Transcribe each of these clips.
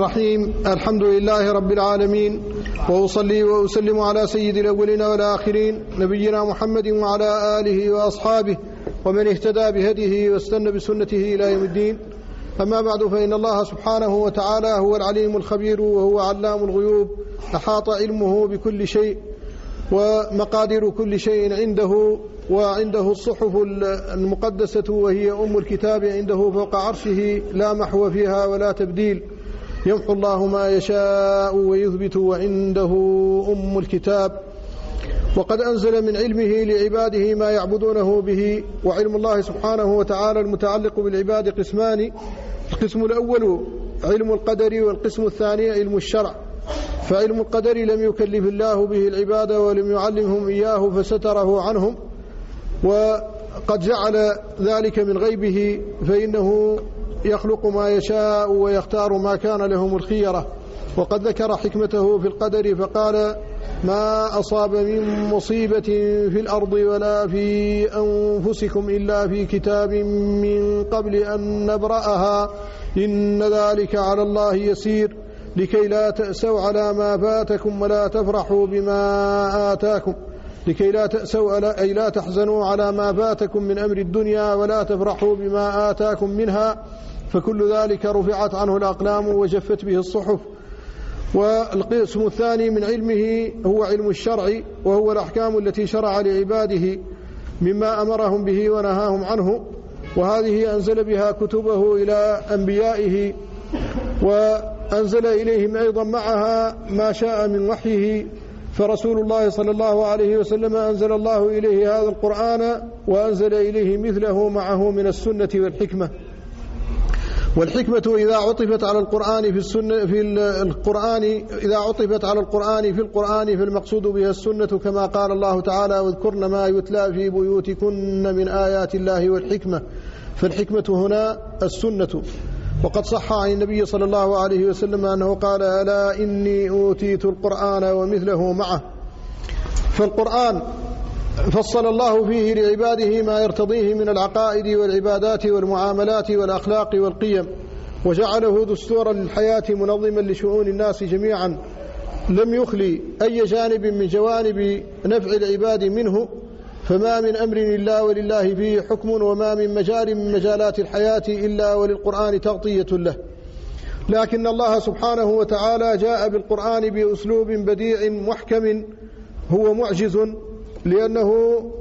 الرحيم. الحمد لله رب العالمين، وأصلي وأسلم على سيد الأولين والآخرين نبينا محمد وعلى آله وأصحابه ومن اهتدى بهديه واستنى بسنته إلى يوم الدين. أما بعد، فإن الله سبحانه وتعالى هو العليم الخبير وهو علام الغيوب، أحاط علمه بكل شيء ومقادير كل شيء عنده، وعنده الصحف المقدسة وهي أم الكتاب عنده فوق عرشه، لا محو فيها ولا تبديل، يمحو الله ما يشاء ويثبت، وعنده أم الكتاب. وقد أنزل من علمه لعباده ما يعبدونه به. وعلم الله سبحانه وتعالى المتعلق بالعباد قسمان: القسم الأول علم القدر، والقسم الثاني علم الشرع. فعلم القدر لم يكلف الله به العباد ولم يعلمهم إياه فستره عنهم، وقد جعل ذلك من غيبه، فإنه يخلق ما يشاء ويختار ما كان لهم الخيرة. وقد ذكر حكمته في القدر فقال: ما أصاب من مصيبة في الأرض ولا في أنفسكم إلا في كتاب من قبل أن نبرأها إن ذلك على الله يسير لكي لا تأسوا على ما فاتكم ولا تفرحوا بما آتاكم، لكي لا تأسوا أي لا تحزنوا على ما فاتكم من أمر الدنيا ولا تفرحوا بما آتاكم منها، فكل ذلك رفعت عنه الأقلام وجفت به الصحف. والقسم الثاني من علمه هو علم الشرع، وهو الأحكام التي شرع لعباده مما أمرهم به ونهاهم عنه، وهذه أنزل بها كتبه إلى أنبيائه، وأنزل إليهم أيضا معها ما شاء من وحيه. فرسول الله صلى الله عليه وسلم أنزل الله إليه هذا القرآن، وأنزل إليه مثله معه من السنة والحكمة. والحكمة إذا عطفت على القرآن إذا عطفت على القرآن في القرآن فالمقصود بها السنة، كما قال الله تعالى: واذكرن ما يتلى في بيوتكن من آيات الله والحكمة. فالحكمة هنا السنة. وقد صح عن النبي صلى الله عليه وسلم أنه قال: ألا إني أوتيت القرآن ومثله معه. فالقرآن فصل الله فيه لعباده ما يرتضيه من العقائد والعبادات والمعاملات والأخلاق والقيم، وجعله دستورا للحياة منظما لشؤون الناس جميعا، لم يخلي أي جانب من جوانب نفع العباد منه. فما من أمر إلا ولله فيه حكم، وما من مجال من مجالات الحياة إلا وللقرآن تغطية له. لكن الله سبحانه وتعالى جاء بالقرآن بأسلوب بديع محكم هو معجز، لأنه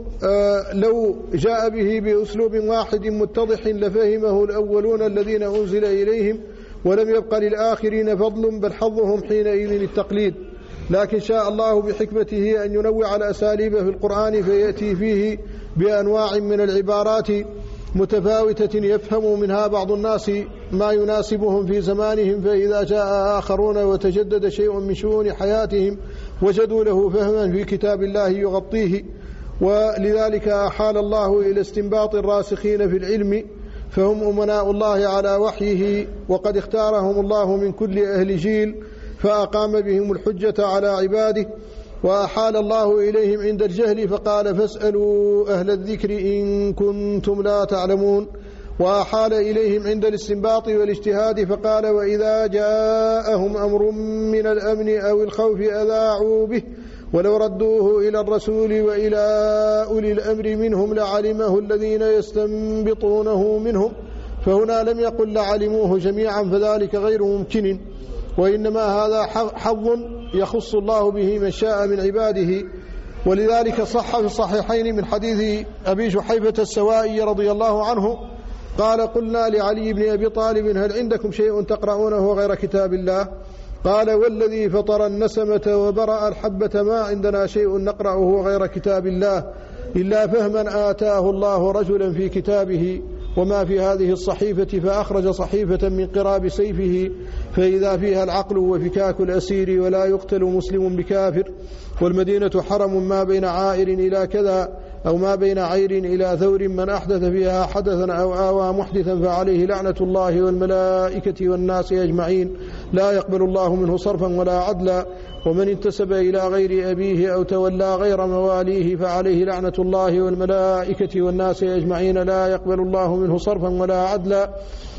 لو جاء به بأسلوب واحد متضح لفهمه الأولون الذين أنزل إليهم، ولم يبق للآخرين فضل، بل حظهم حينئذ التقليد. لكن شاء الله بحكمته أن ينوع الأساليب في القرآن، فيأتي فيه بأنواع من العبارات متفاوتة يفهم منها بعض الناس ما يناسبهم في زمانهم، فإذا جاء آخرون وتجدد شيء من شؤون حياتهم وجدوا له فهما في كتاب الله يغطيه. ولذلك أحال الله إلى استنباط الراسخين في العلم، فهم أمناء الله على وحيه، وقد اختارهم الله من كل أهل جيل فأقام بهم الحجة على عباده. وأحال الله إليهم عند الجهل فقال: فاسألوا أهل الذكر إن كنتم لا تعلمون. وأحال إليهم عند الاستنباط والاجتهاد فقال: وإذا جاءهم أمر من الأمن أو الخوف أذاعوا به، ولو ردوه إلى الرسول وإلى أولي الأمر منهم لعلمه الذين يستنبطونه منهم. فهنا لم يقل لعلموه جميعا، فذلك غير ممكن، وإنما هذا حظ يخص الله به من شاء من عباده. ولذلك صح في الصحيحين من حديث أبي جحيفة السوائي رضي الله عنه قال: قلنا لعلي بن أبي طالب: هل عندكم شيء تقرؤونه غير كتاب الله؟ قال: والذي فطر النسمة وبرأ الحبة ما عندنا شيء نقرأه غير كتاب الله إلا فهما آتاه الله رجلا في كتابه وما في هذه الصحيفة. فأخرج صحيفة من قراب سيفه فإذا فيها العقل وفكاك الأسير، ولا يقتل مسلم بكافر، والمدينة حرم ما بين عائر إلى كذا، أو ما بين عير إلى ثور، من أحدث فيها حدثا أو آوى محدثا فعليه لعنة الله والملائكة والناس أجمعين، لا يقبل الله منه صرفا ولا عدلا. ومن انتسب إلى غير أبيه أو تولى غير مواليه فعليه لعنة الله والملائكة والناس أجمعين، لا يقبل الله منه صرفا ولا عدلا.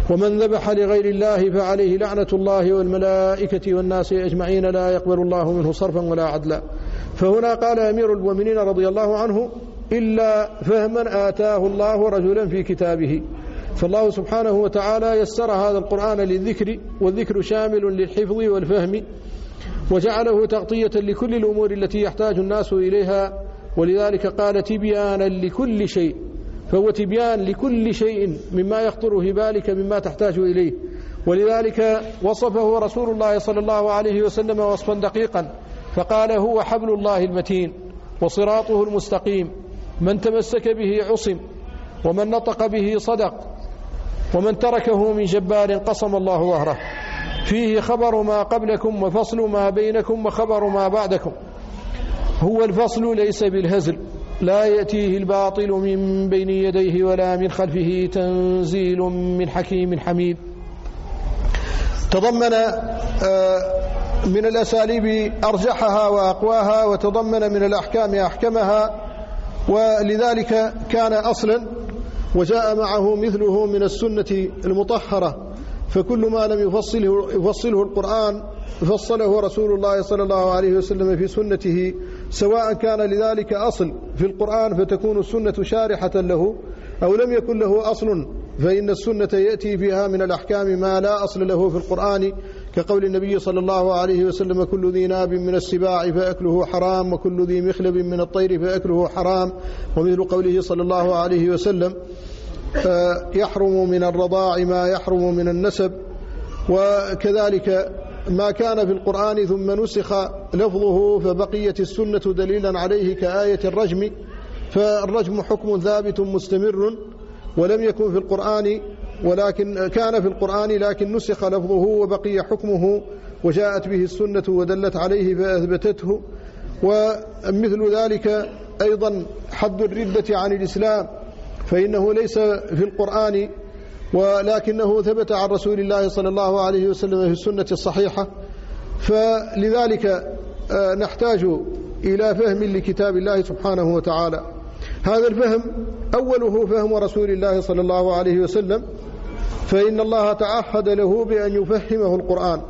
ومن ذبح لغير الله فعليه لعنة الله والملائكة والناس أجمعين لا يقبل الله منه صرفا ولا عدلا. فهنا قال أمير المؤمنين رضي الله عنه: إلا فهما آتاه الله رجلا في كتابه. فالله سبحانه وتعالى يسر هذا القرآن للذكر، والذكر شامل للحفظ والفهم، وجعله تغطية لكل الأمور التي يحتاج الناس إليها، ولذلك قال تبيانا لكل شيء، فهو تبيان لكل شيء مما يخطر في بالك مما تحتاج إليه. ولذلك وصفه رسول الله صلى الله عليه وسلم وصفا دقيقا، فقال: هو حبل الله المتين وصراطه المستقيم، من تمسك به عصم، ومن نطق به صدق، ومن تركه من جبار قصم الله ظهره. فيه خبر ما قبلكم وفصل ما بينكم وخبر ما بعدكم. هو الفصل ليس بالهزل، لا يأتيه الباطل من بين يديه ولا من خلفه، تنزيل من حكيم حميد. تضمن من الأساليب أرجحها وأقواها، وتضمن من الأحكام أحكمها، ولذلك كان أصلا وجاء معه مثله من السنة المطهرة. فكل ما لم يفصله القرآن فصله رسول الله صلى الله عليه وسلم في سنته، سواء كان لذلك أصل في القرآن فتكون السنة شارحة له، أو لم يكن له أصل فإن السنة يأتي فيها من الأحكام ما لا أصل له في القرآن، كقول النبي صلى الله عليه وسلم: كل ذي ناب من السباع فأكله حرام، وكل ذي مخلب من الطير فأكله حرام. ومثل قوله صلى الله عليه وسلم: يحرم من الرضاع ما يحرم من النسب. وكذلك ما كان في القرآن ثم نسخ لفظه فبقيت السنة دليلا عليه، كآية الرجم، فالرجم حكم ثابت مستمر ولم يكن في القرآن، ولكن كان في القرآن لكن نسخ لفظه وبقي حكمه، وجاءت به السنة ودلت عليه فأثبتته. ومثل ذلك أيضا حد الردة عن الإسلام، فإنه ليس في القرآن ولكنه ثبت عن رسول الله صلى الله عليه وسلم في السنة الصحيحة. فلذلك نحتاج إلى فهم لكتاب الله سبحانه وتعالى. هذا الفهم أوله فهم رسول الله صلى الله عليه وسلم، فإن الله تعهد له بأن يفهمه القرآن.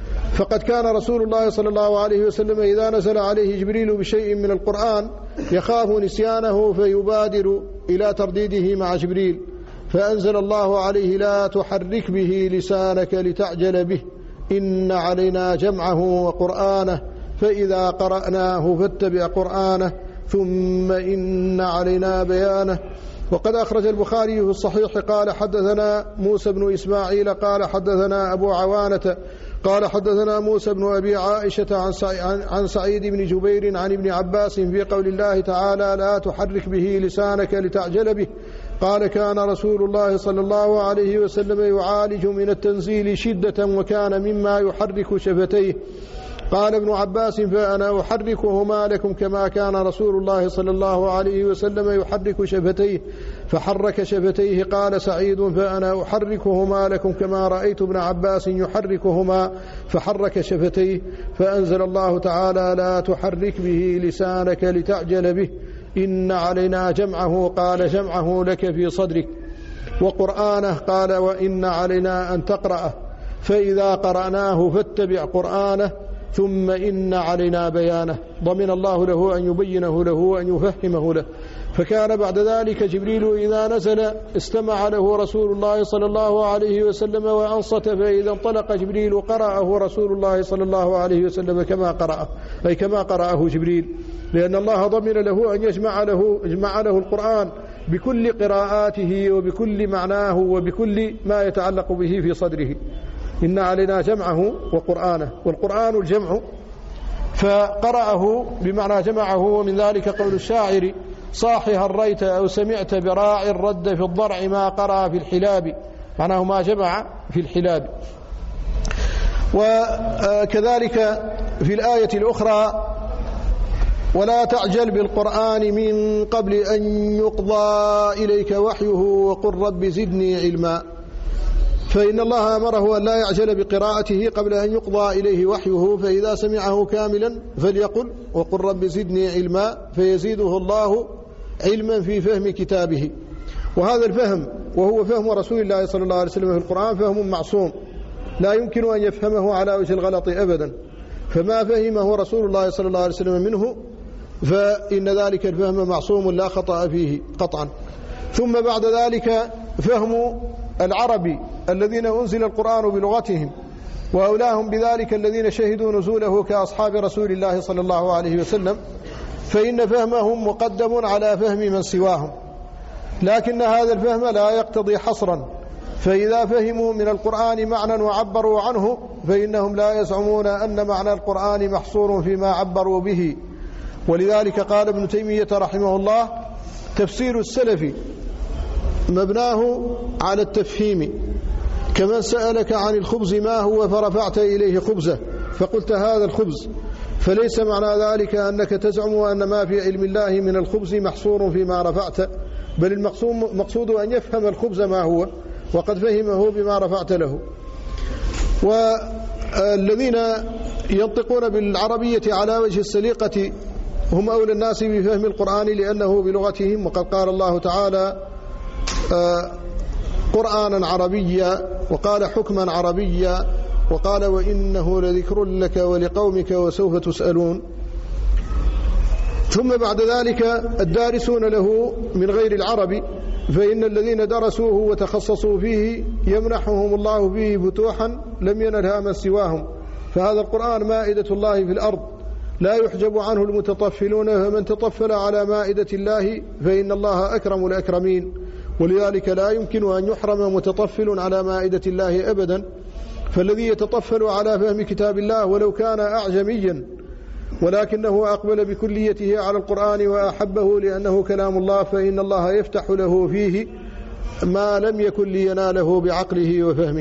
فقد كان رسول الله صلى الله عليه وسلم إذا نزل عليه جبريل بشيء من القرآن يخاف نسيانه فيبادر إلى ترديده مع جبريل، فأنزل الله عليه: لا تحرك به لسانك لتعجل به، إن علينا جمعه وقرآنه، فإذا قرأناه فاتبع قرآنه، ثم إن علينا بيانه. وقد أخرج البخاري في الصحيح قال: حدثنا موسى بن إسماعيل قال حدثنا أبو عوانة قال حدثنا موسى بن أبي عائشة عن سعيد بن جبير عن ابن عباس في قول الله تعالى: لا تحرك به لسانك لتعجل به. قال: كان رسول الله صلى الله عليه وسلم يعالج من التنزيل شدة، وكان مما يحرك شفتيه. قال ابن عباس: فأنا أحركهما لكم كما كان رسول الله صلى الله عليه وسلم يحرك شفتيه، فحرك شفتيه. قال سعيد: فأنا أحركهما لكم كما رأيت ابن عباس يحركهما، فحرك شفتيه. فأنزل الله تعالى: لا تحرك به لسانك لتعجل به، إن علينا جمعه. قال: جمعه لك في صدرك، وقرآنه قال: وإن علينا أن تقرأه، فإذا قرأناه فاتبع قرآنه، ثم إن علينا بيانه. ضمن الله له أن يبينه له وأن يفهمه له. فكان بعد ذلك جبريل إذا نزل استمع له رسول الله صلى الله عليه وسلم وأنصت، فإذا انطلق جبريل قرأه رسول الله صلى الله عليه وسلم كما قرأه، أي كما قرأه جبريل، لأن الله ضمن له أن يجمع له القرآن بكل قراءاته وبكل معناه وبكل ما يتعلق به في صدره. إن علينا جمعه وقرآنه، والقرآن الجمع، فقرأه بمعنى جمعه. ومن ذلك قول الشاعر: صاحي هريت أو سمعت براع الرد في الضرع ما قرأ في الحلاب، معناه ما جمع في الحلاب. وكذلك في الآية الأخرى: ولا تعجل بالقرآن من قبل أن يقضى إليك وحيه وقل رب زدني علما. فإن الله أمره أن لا يعجل بقراءته قبل أن يقضى إليه وحيه، فإذا سمعه كاملا فليقل: وقل رب زدني علما، فيزيده الله علما في فهم كتابه. وهذا الفهم وهو فهم رسول الله صلى الله عليه وسلم في القرآن فهم معصوم لا يمكن أن يفهمه على وجه الغلط أبدا، فما فهمه رسول الله صلى الله عليه وسلم منه فإن ذلك الفهم معصوم لا خطأ فيه قطعا. ثم بعد ذلك فهم العرب الذين أنزل القرآن بلغتهم، وأولاهم بذلك الذين شهدوا نزوله كأصحاب رسول الله صلى الله عليه وسلم، فإن فهمهم مقدم على فهم من سواهم، لكن هذا الفهم لا يقتضي حصرا، فإذا فهموا من القرآن معنى وعبروا عنه فإنهم لا يزعمون أن معنى القرآن محصور فيما عبروا به. ولذلك قال ابن تيمية رحمه الله: تفسير السلف مبناه على التفهيم، كمن سألك عن الخبز ما هو فرفعت إليه خبزه فقلت هذا الخبز، فليس معنى ذلك أنك تزعم أن ما في علم الله من الخبز محصور فيما رفعت، بل المقصود أن يفهم الخبز ما هو، وقد فهمه بما رفعت له. والذين ينطقون بالعربية على وجه السليقة هم أولى الناس بفهم القرآن لأنه بلغتهم، وقد قال الله تعالى قرآنا عربيا، وقال حكما عربيا، وقال وإنه لذكر لك ولقومك وسوف تسألون. ثم بعد ذلك الدارسون له من غير العرب، فإن الذين درسوه وتخصصوا فيه يمنحهم الله فيه فتوحا لم ينلها من سواهم، فهذا القرآن مائدة الله في الأرض لا يحجب عنه المتطفلون، فمن تطفل على مائدة الله فإن الله أكرم الأكرمين، ولذلك لا يمكن أن يحرم متطفل على مائدة الله أبدا. فالذي يتطفل على فهم كتاب الله ولو كان أعجميا ولكنه أقبل بكليته على القرآن وأحبه لأنه كلام الله، فإن الله يفتح له فيه ما لم يكن ليناله بعقله وفهمه.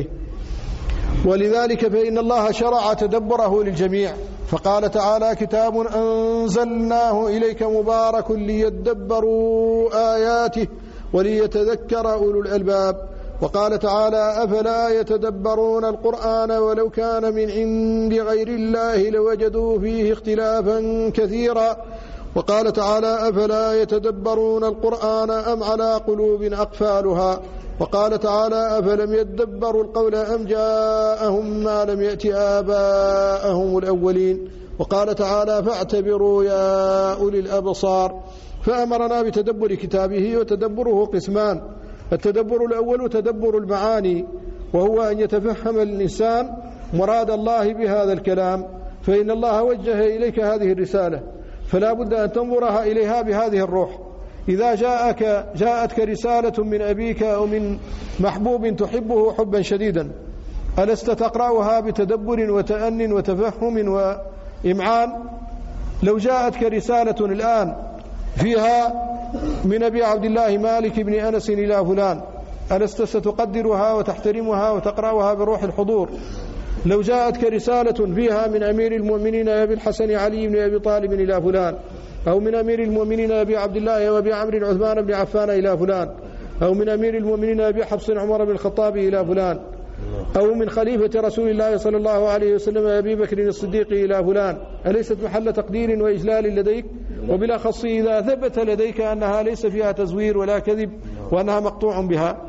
ولذلك فإن الله شرع تدبره للجميع، فقال تعالى: كتاب أنزلناه إليك مبارك ليدبروا آياته وليتذكر أولو الألباب. وقال تعالى: أفلا يتدبرون القرآن ولو كان من عند غير الله لوجدوا فيه اختلافا كثيرا. وقال تعالى: أفلا يتدبرون القرآن أم على قلوب أقفالها. وقال تعالى: أفلم يدبروا القول أم جاءهم ما لم يأت آباءهم الأولين. وقال تعالى: فاعتبروا يا أولي الأبصار. فأمرنا بتدبر كتابه، وتدبره قسمان: التدبر الأول تدبر المعاني، وهو أن يتفهم الإنسان مراد الله بهذا الكلام، فإن الله وجه إليك هذه الرسالة فلا بد أن تنظرها إليها بهذه الروح. إذا جاءتك رسالة من أبيك أو من محبوب تحبه حبا شديدا، ألست تقرأها بتدبر وتأن وتفهم وإمعان؟ لو جاءتك رسالة الآن فيها من أبي عبد الله مالك بن أنس إلى فلان، ألست ستقدرها وتحترمها وتقرأها بروح الحضور؟ لو جاءتك رسالة فيها من أمير المؤمنين أبي الحسن علي بن أبي طالب إلى فلان، أو من أمير المؤمنين أبي عبد الله وأبي عمرو عثمان بن عفان إلى فلان، أو من أمير المؤمنين أبي حفص عمر بن الخطاب إلى فلان، أو من خليفة رسول الله صلى الله عليه وسلم أبي بكر الصديق إلى فلان، أليست محل تقدير وإجلال لديك؟ وبالأخص إذا ثبت لديك أنها ليس فيها تزوير ولا كذب وأنها مقطوع بها.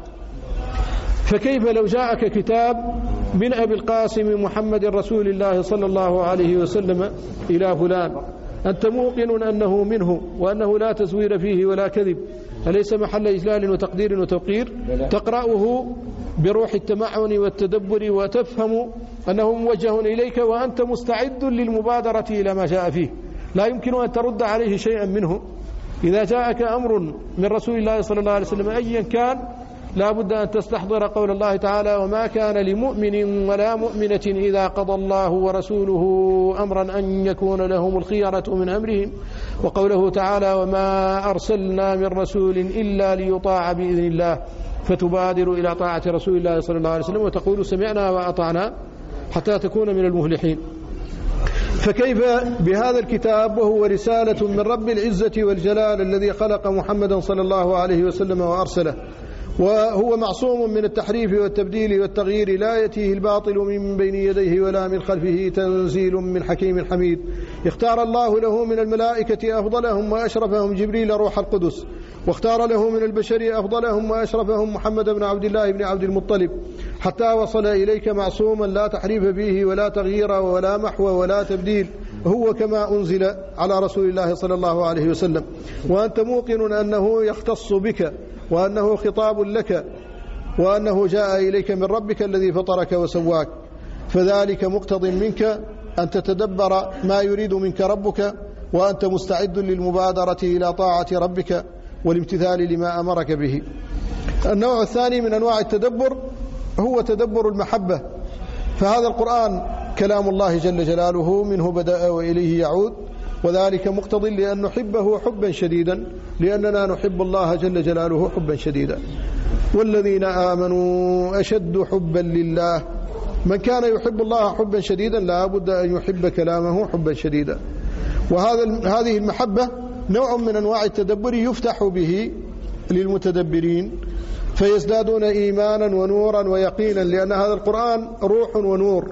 فكيف لو جاءك كتاب من أبي القاسم محمد رسول الله صلى الله عليه وسلم إلى فلان، أنت موقن أنه منه وأنه لا تزوير فيه ولا كذب، أليس محل إجلال وتقدير وتوقير؟ تقرأه بروح التمعن والتدبر وتفهم أنه موجه إليك وأنت مستعد للمبادرة إلى ما جاء فيه، لا يمكن أن ترد عليه شيئا منه. إذا جاءك أمر من رسول الله صلى الله عليه وسلم أيا كان لا بد أن تستحضر قول الله تعالى: وما كان لمؤمن ولا مؤمنة إذا قضى الله ورسوله أمرا أن يكون لهم الخيرة من أمرهم، وقوله تعالى: وما أرسلنا من رسول إلا ليطاع بإذن الله، فتبادر إلى طاعة رسول الله صلى الله عليه وسلم وتقول سمعنا وأطعنا حتى تكون من المفلحين. فكيف بهذا الكتاب وهو رسالة من رب العزة والجلال الذي خلق محمدا صلى الله عليه وسلم وأرسله، وهو معصوم من التحريف والتبديل والتغيير، لا يأتيه الباطل من بين يديه ولا من خلفه، تنزيل من حكيم حميد. اختار الله له من الملائكة أفضلهم وأشرفهم جبريل روح القدس، واختار له من البشر أفضلهم وأشرفهم محمد بن عبد الله بن عبد المطلب، حتى وصل إليك معصوما لا تحريف فيه ولا تغيير ولا محو ولا تبديل، هو كما أنزل على رسول الله صلى الله عليه وسلم، وأنت موقن أنه يختص بك وأنه خطاب لك وأنه جاء إليك من ربك الذي فطرك وسواك، فذلك مقتض منك أن تتدبر ما يريد منك ربك، وأنت مستعد للمبادرة إلى طاعة ربك والامتثال لما أمرك به. النوع الثاني من أنواع التدبر هو تدبر المحبة، فهذا القرآن كلام الله جل جلاله، منه بدأ وإليه يعود، وذلك مقتض لأن نحبه حبا شديدا، لأننا نحب الله جل جلاله حبا شديدا. والذين آمنوا أشد حبا لله، من كان يحب الله حبا شديدا لا بد أن يحب كلامه حبا شديدا. وهذه المحبة نوع من أنواع التدبر يفتح به للمتدبرين فيزدادون إيمانا ونورا ويقينا، لأن هذا القرآن روح ونور،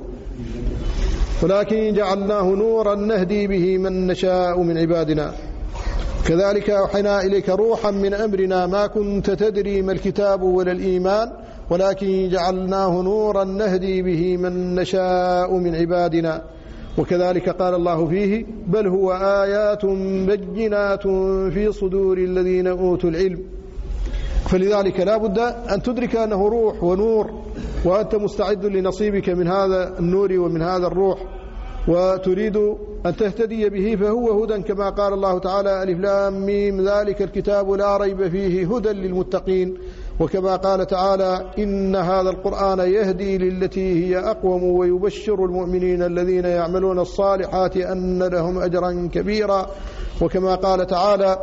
ولكن جعلناه نورا نهدي به من نشاء من عبادنا. كذلك أوحينا إليك روحا من أمرنا ما كنت تدري ما الكتاب ولا الإيمان ولكن جعلناه نورا نهدي به من نشاء من عبادنا. وكذلك قال الله فيه: بل هو آيات بينات في صدور الذين أوتوا العلم. فلذلك لا بد أن تدرك أنه روح ونور، وأنت مستعد لنصيبك من هذا النور ومن هذا الروح، وتريد أن تهتدي به، فهو هدى كما قال الله تعالى: ألف لام ميم ذلك الكتاب لا ريب فيه هدى للمتقين. وكما قال تعالى: إن هذا القرآن يهدي للتي هي أقوم ويبشر المؤمنين الذين يعملون الصالحات أن لهم أجرا كبيرا. وكما قال تعالى: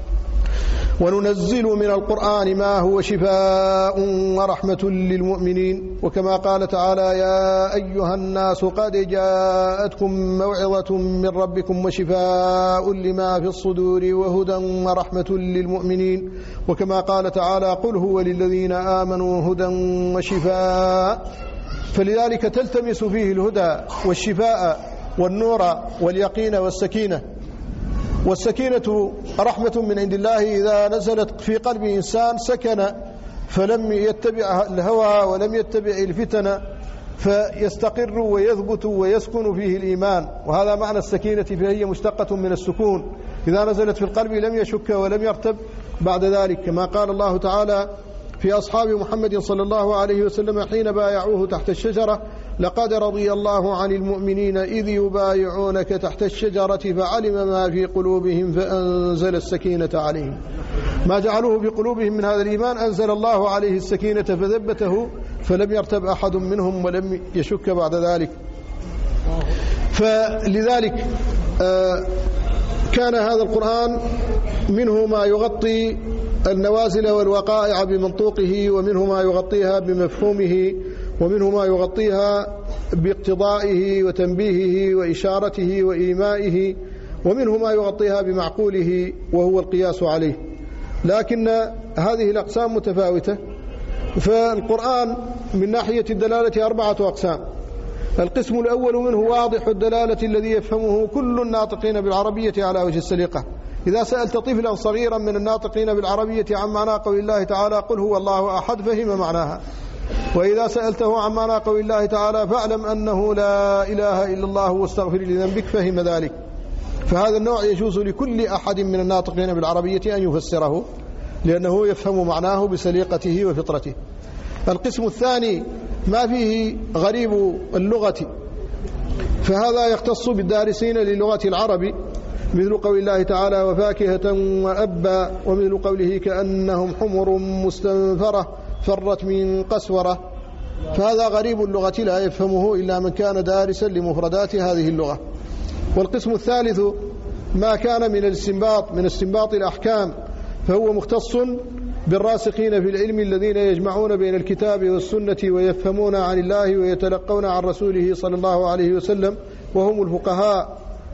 وننزل من القرآن ما هو شفاء ورحمة للمؤمنين. وكما قال تعالى: يا أيها الناس قد جاءتكم موعظة من ربكم وشفاء لما في الصدور وهدى ورحمة للمؤمنين. وكما قال تعالى: قل هو للذين آمنوا هدى وشفاء. فلذلك تلتمس فيه الهدى والشفاء والنور واليقين والسكينة. والسكينة رحمة من عند الله إذا نزلت في قلب إنسان سكن فلم يتبع الهوى ولم يتبع الفتن، فيستقر ويثبت ويسكن فيه الإيمان، وهذا معنى السكينة، فهي مشتقة من السكون. إذا نزلت في القلب لم يشك ولم يرتب بعد ذلك، كما قال الله تعالى في أصحاب محمد صلى الله عليه وسلم حين بايعوه تحت الشجرة: لقد رضي الله عن المؤمنين إذ يبايعونك تحت الشجرة فعلم ما في قلوبهم فأنزل السكينة عليهم. ما جعلوه في قلوبهم من هذا الإيمان أنزل الله عليه السكينة فثبته، فلم يرتب أحد منهم ولم يشك بعد ذلك. فلذلك كان هذا القرآن منه ما يغطي النوازل والوقائع بمنطوقه، ومنه ما يغطيها بمفهومه، ومنه ما يغطيها باقتضائه وتنبيهه وإشارته وإيمائه، ومنه ما يغطيها بمعقوله وهو القياس عليه. لكن هذه الأقسام متفاوتة. فالقرآن من ناحية الدلالة 4 أقسام. القسم الأول منه واضح الدلالة الذي يفهمه كل الناطقين بالعربية على وجه السليقة. إذا سألت طفلا صغيرا من الناطقين بالعربية عن معنى قول الله تعالى: قل هو الله أحد، فهم معناها. وإذا سألته عن معنى قول الله تعالى: فاعلم أنه لا إله إلا الله واستغفر لذنبك، فهم ذلك. فهذا النوع يجوز لكل أحد من الناطقين بالعربية أن يفسره، لأنه يفهم معناه بسليقته وفطرته. القسم الثاني ما فيه غريب اللغة، فهذا يختص بالدارسين للغة العرب، مثل قول الله تعالى: وفاكهة وأبا، ومثل قوله: كأنهم حمر مستنفرة فرت من قسورة. فهذا غريب اللغة لا يفهمه إلا من كان دارسا لمفردات هذه اللغة. والقسم الثالث ما كان من استنباط الأحكام، فهو مختص بالراسخين في العلم الذين يجمعون بين الكتاب والسنة ويفهمون عن الله ويتلقون عن رسوله صلى الله عليه وسلم، وهم الفقهاء.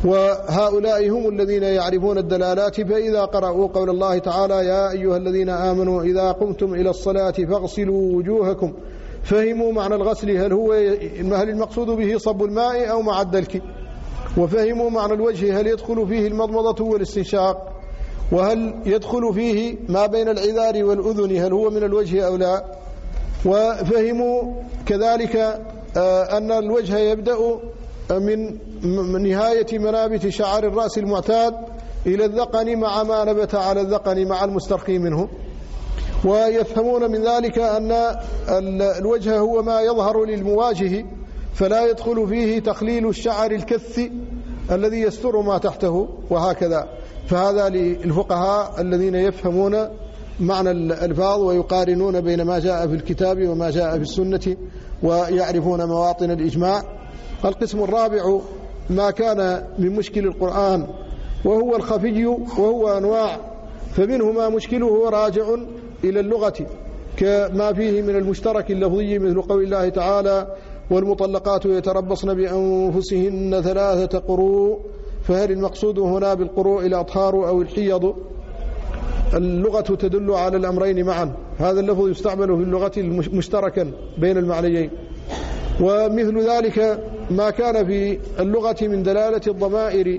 وهؤلاء هم الذين يعرفون الدلالات. فإذا قرأوا قول الله تعالى يا أيها الذين آمنوا إذا قمتم إلى الصلاة فاغسلوا وجوهكم، فهموا معنى الغسل هل المقصود به صب الماء أو مع الدلك، وفهموا معنى الوجه هل يدخل فيه المضمضة والاستنشاق، وهل يدخل فيه ما بين العذار والأذن هل هو من الوجه أو لا. وفهموا كذلك أن الوجه يبدأ من نهاية منابت شعر الرأس المعتاد إلى الذقن مع ما نبت على الذقن مع المسترخي منه. ويفهمون من ذلك أن الوجه هو ما يظهر للمواجه فلا يدخل فيه تخليل الشعر الكث الذي يستر ما تحته وهكذا. فهذا للفقهاء الذين يفهمون معنى الألفاظ ويقارنون بين ما جاء في الكتاب وما جاء في السنة ويعرفون مواطن الإجماع. القسم الرابع ما كان من مشكل القرآن وهو الخفي، وهو أنواع، فمنه ما مشكله راجع إلى اللغة كما فيه من المشترك اللفظي مثل قول الله تعالى والمطلقات يتربصن بأنفسهن 3 قروء، فهل المقصود هنا بالقروء الأطهار أو الحيض؟ اللغة تدل على الأمرين معا، هذا اللفظ يستعمل في اللغة مشتركا بين المعنيين. ومثل ذلك ما كان في اللغة من دلالة الضمائر،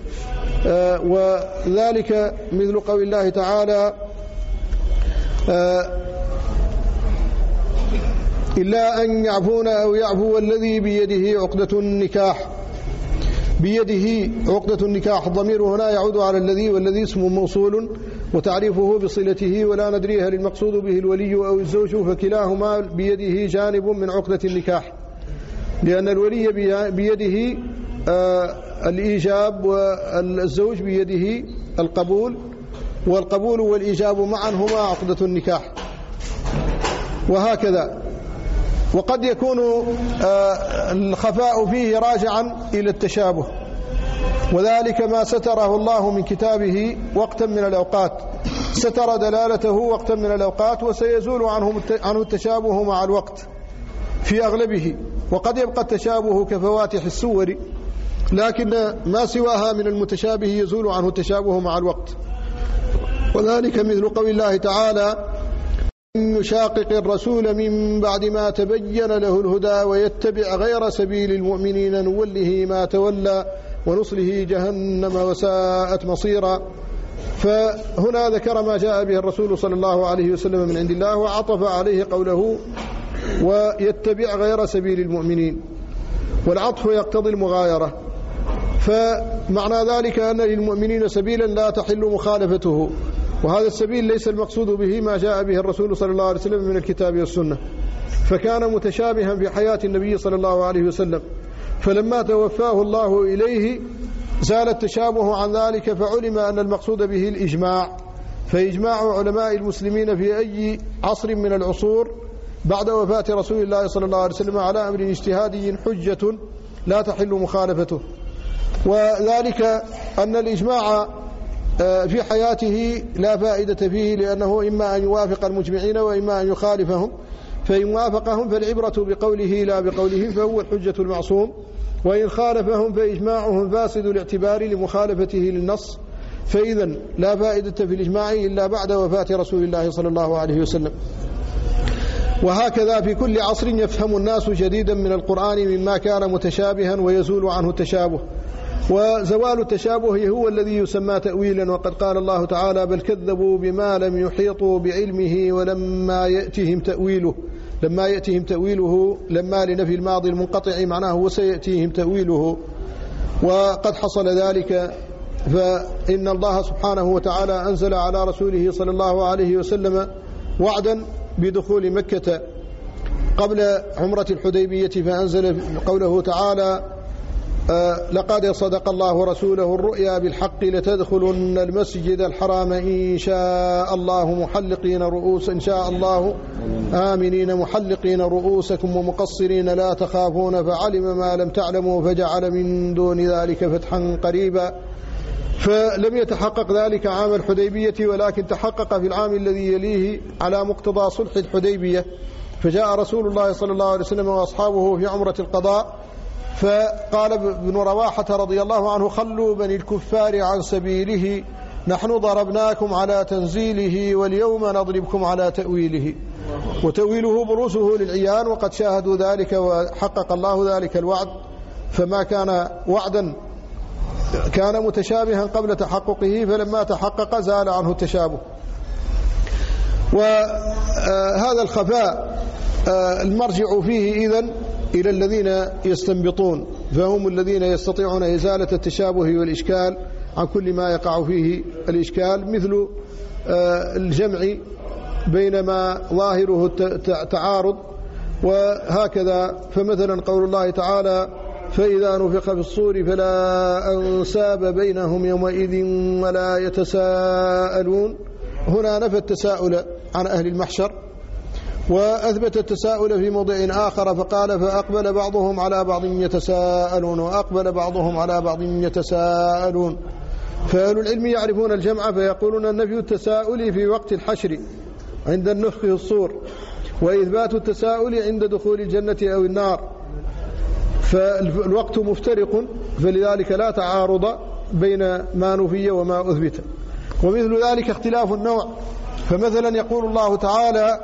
وذلك مثل قول الله تعالى إلا أن يعفون أو يعفو الذي بيده عقدة النكاح. بيده عقدة النكاح، الضمير هنا يعود على الذي، والذي اسم موصول وتعريفه بصلته، ولا ندري هل المقصود به الولي أو الزوج، فكلاهما بيده جانب من عقدة النكاح، لأن الولي بيده الإيجاب والزوج بيده القبول، والقبول والإيجاب معا هما عقدة النكاح. وهكذا. وقد يكون الخفاء فيه راجعا إلى التشابه، وذلك ما ستره الله من كتابه وقتا من الأوقات، ستر دلالته وقتا من الأوقات، وسيزول عنه التشابه مع الوقت في أغلبه. وقد يبقى التشابه كفواتح السور، لكن ما سواها من المتشابه يزول عنه التشابه مع الوقت. وذلك مثل قول الله تعالى إن يشاقق الرسول من بعد ما تبين له الهدى ويتبع غير سبيل المؤمنين نوله ما تولى ونصله جهنم وساءت مصيرا. فهنا ذكر ما جاء به الرسول صلى الله عليه وسلم من عند الله، وعطف عليه قوله ويتبع غير سبيل المؤمنين، والعطف يقتضي المغايرة. فمعنى ذلك أن للمؤمنين سبيلا لا تحل مخالفته، وهذا السبيل ليس المقصود به ما جاء به الرسول صلى الله عليه وسلم من الكتاب والسنة، فكان متشابها في حياة النبي صلى الله عليه وسلم، فلما توفاه الله إليه زال التشابه عن ذلك، فعلم أن المقصود به الإجماع. فإجماع علماء المسلمين في أي عصر من العصور بعد وفاة رسول الله صلى الله عليه وسلم على أمر اجتهادي حجة لا تحل مخالفته. وذلك أن الإجماع في حياته لا فائدة فيه، لأنه إما أن يوافق المجمعين وإما أن يخالفهم، فإن وافقهم فالعبرة بقوله لا بقولهم فهو الحجة المعصوم، وإن خالفهم فإجماعهم فاسد الاعتبار لمخالفته للنص، فإذا لا فائدة في الإجماع إلا بعد وفاة رسول الله صلى الله عليه وسلم. وهكذا في كل عصر يفهم الناس جديدا من القرآن مما كان متشابها ويزول عنه التشابه، وزوال التشابه هو الذي يسمى تأويلا. وقد قال الله تعالى بل كذبوا بما لم يحيطوا بعلمه ولما يأتهم تأويله. لما يأتهم تأويله لما لنفي الماضي المنقطع معناه وسيأتيهم تأويله، وقد حصل ذلك. فإن الله سبحانه وتعالى أنزل على رسوله صلى الله عليه وسلم وعدا بدخول مكة قبل عمرة الحديبية، فأنزل قوله تعالى لقد صدق الله رسوله الرؤيا بالحق لتدخلن المسجد الحرام إن شاء الله محلقين رؤوس إن شاء الله آمنين محلقين رؤوسكم ومقصرين لا تخافون فعلم ما لم تعلموا فجعل من دون ذلك فتحا قريبا. فلم يتحقق ذلك عام الحديبية، ولكن تحقق في العام الذي يليه على مقتضى صلح الحديبية، فجاء رسول الله صلى الله عليه وسلم وأصحابه في عمرة القضاء فقال ابن رواحة رضي الله عنه: خلوا بني الكفار عن سبيله، نحن ضربناكم على تنزيله واليوم نضربكم على تأويله. وتأويله بروسه للعيان، وقد شاهدوا ذلك وحقق الله ذلك الوعد، فما كان وعدا كان متشابها قبل تحققه، فلما تحقق زال عنه التشابه. وهذا الخفاء المرجع فيه إذن إلى الذين يستنبطون، فهم الذين يستطيعون إزالة التشابه والإشكال عن كل ما يقع فيه الإشكال، مثل الجمع بين ما ظاهره التعارض وهكذا. فمثلا قول الله تعالى: فإذا نفخ في الصور فلا أنساب بينهم يومئذ ولا يتساءلون، هنا نفى التساؤل عن أهل المحشر وأثبت التساؤل في موضع آخر، فقال: فأقبل بعضهم على بعض يتساءلون، وأقبل بعضهم على بعض يتساءلون. فأهل العلم يعرفون الجمع فيقولون: نفي التساؤل في وقت الحشر عند النفخ في الصور، وإثبات التساؤل عند دخول الجنة أو النار، فالوقت مفترق، فلذلك لا تعارض بين ما نفي وما أثبت. ومثل ذلك اختلاف النوع، فمثلا يقول الله تعالى: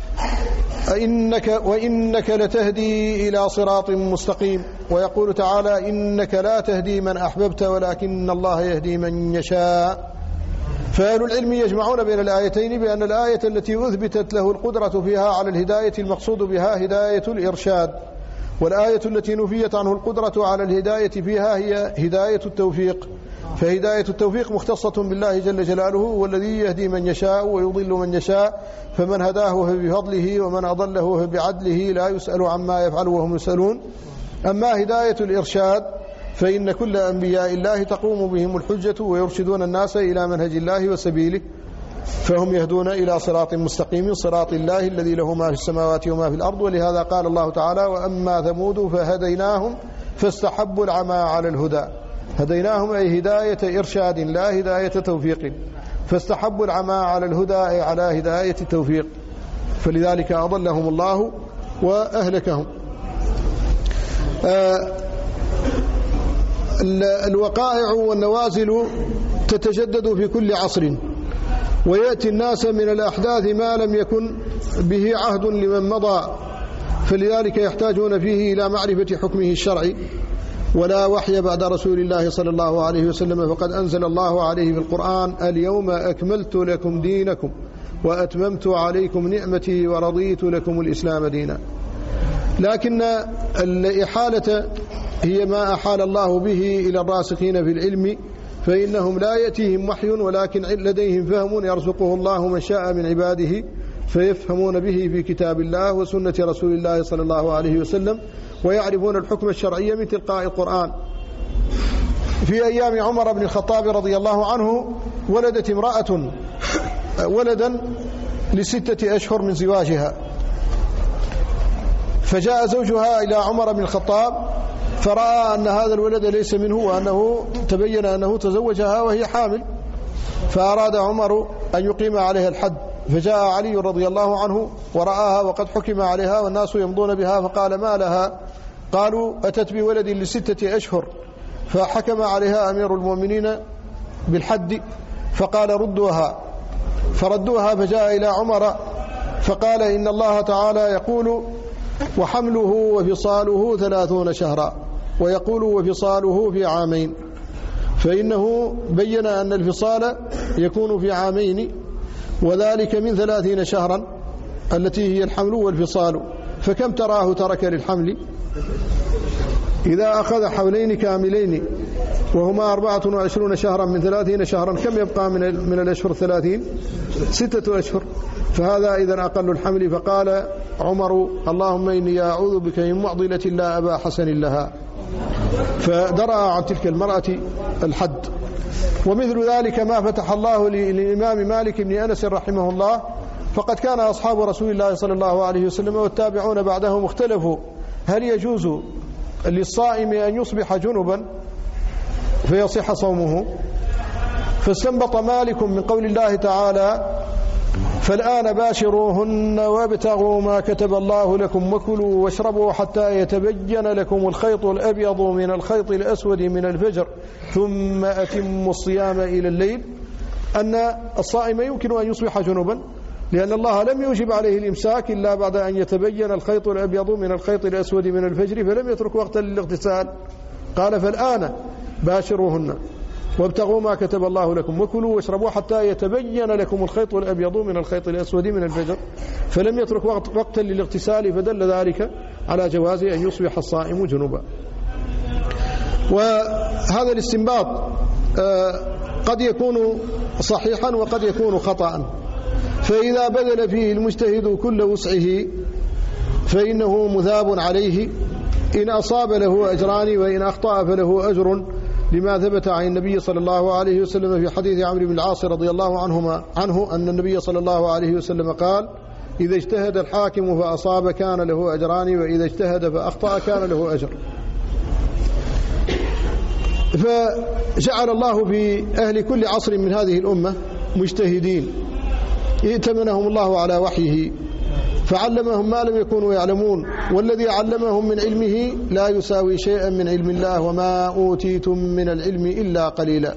وإنك لتهدي إلى صراط مستقيم، ويقول تعالى: إنك لا تهدي من أحببت ولكن الله يهدي من يشاء. فأهل العلم يجمعون بين الآيتين بأن الآية التي أثبتت له القدرة فيها على الهداية المقصود بها هداية الإرشاد، والآية التي نفيت عنه القدرة على الهداية فيها هي هداية التوفيق. فهداية التوفيق مختصة بالله جل جلاله، والذي يهدي من يشاء ويضل من يشاء، فمن هداه فبفضله ومن أضله فبعدله، لا يسأل عما يفعل وهم يسألون. أما هداية الإرشاد فإن كل أنبياء الله تقوم بهم الحجة ويرشدون الناس إلى منهج الله وسبيله، فهم يهدون إلى صراط مستقيم، صراط الله الذي له ما في السماوات وما في الأرض. ولهذا قال الله تعالى: وأما ثمود فهديناهم فاستحبوا العمى على الهدى. هديناهم أي هداية إرشاد لا هداية توفيق، فاستحبوا العمى على الهدى أي على هداية التوفيق، فلذلك أضلهم الله وأهلكهم. الوقائع والنوازل تتجدد في كل عصر، ويأتي الناس من الأحداث ما لم يكن به عهد لمن مضى، فلذلك يحتاجون فيه إلى معرفة حكمه الشرعي. ولا وحي بعد رسول الله صلى الله عليه وسلم، فقد أنزل الله عليه في القرآن: اليوم أكملت لكم دينكم وأتممت عليكم نعمتي ورضيت لكم الإسلام دينا. لكن الإحالة هي ما أحال الله به إلى الراسخين في العلم، فإنهم لا يأتيهم وحي ولكن لديهم فهم يرزقه الله من شاء من عباده، فيفهمون به في كتاب الله وسنة رسول الله صلى الله عليه وسلم، ويعرفون الحكم الشرعي من تلقاء القرآن. في أيام عمر بن الخطاب رضي الله عنه ولدت امرأة ولدا ل6 أشهر من زواجها، فجاء زوجها إلى عمر بن الخطاب فرأى أن هذا الولد ليس منه، وأنه تبين أنه تزوجها وهي حامل، فأراد عمر أن يقيم عليها الحد، فجاء علي رضي الله عنه ورآها وقد حكم عليها والناس يمضون بها، فقال: ما لها؟ قالوا: أتت بولد ل6 أشهر، فحكم عليها أمير المؤمنين بالحد، فقال: ردوها، فردوها، فجاء إلى عمر فقال: إن الله تعالى يقول: وحمله وفصاله 30 شهرا، ويقول: وفصاله في عامين، فإنه بين أن الفصال يكون في عامين، وذلك من 30 شهرا التي هي الحمل والفصال. فكم تراه ترك للحمل إذا أخذ حولين كاملين وهما 24 شهرا من 30 شهرا، كم يبقى من الأشهر 30؟ 6 أشهر، فهذا إذن أقل الحمل. فقال عمر: اللهم إني أعوذ بك من معضلة لا أبا حسن لها، فدرأ عن تلك المرأة الحد. ومثل ذلك ما فتح الله للإمام مالك بن أنس رحمه الله، فقد كان أصحاب رسول الله صلى الله عليه وسلم والتابعون بعدهم اختلفوا هل يجوز للصائم أن يصبح جنبا فيصح صومه، فاستنبط مالك من قول الله تعالى: فالآن باشروهن وابتغوا ما كتب الله لكم وكلوا واشربوا حتى يتبين لكم الخيط الأبيض من الخيط الأسود من الفجر ثم أتموا الصيام إلى الليل. أن الصائم يمكن أن يصبح جنبا، لأن الله لم يوجب عليه الإمساك إلا بعد أن يتبين الخيط الأبيض من الخيط الأسود من الفجر، فلم يترك وقتا للاغتسال. قال فالآن باشروهن وابتغوا ما كتب الله لكم وكلوا واشربوا حتى يتبين لكم الخيط الأبيض من الخيط الأسود من الفجر، فلم يترك وقتا للاغتسال، فدل ذلك على جواز أن يصبح الصائم جنبا. وهذا الاستنباط قد يكون صحيحا وقد يكون خطأ، فإذا بذل فيه المجتهد كل وسعه فإنه مثاب عليه، إن أصاب له أجران وإن أخطأ فله أجر، لما ثبت عن النبي صلى الله عليه وسلم في حديث عمرو بن العاص رضي الله عنه أن النبي صلى الله عليه وسلم قال: إذا اجتهد الحاكم فأصاب كان له أجران، وإذا اجتهد فأخطأ كان له أجر. فجعل الله في أهل كل عصر من هذه الأمة مجتهدين ائتمنهم الله على وحيه، فعلمهم ما لم يكونوا يعلمون، والذي علمهم من علمه لا يساوي شيئا من علم الله، وما أوتيتم من العلم إلا قليلا.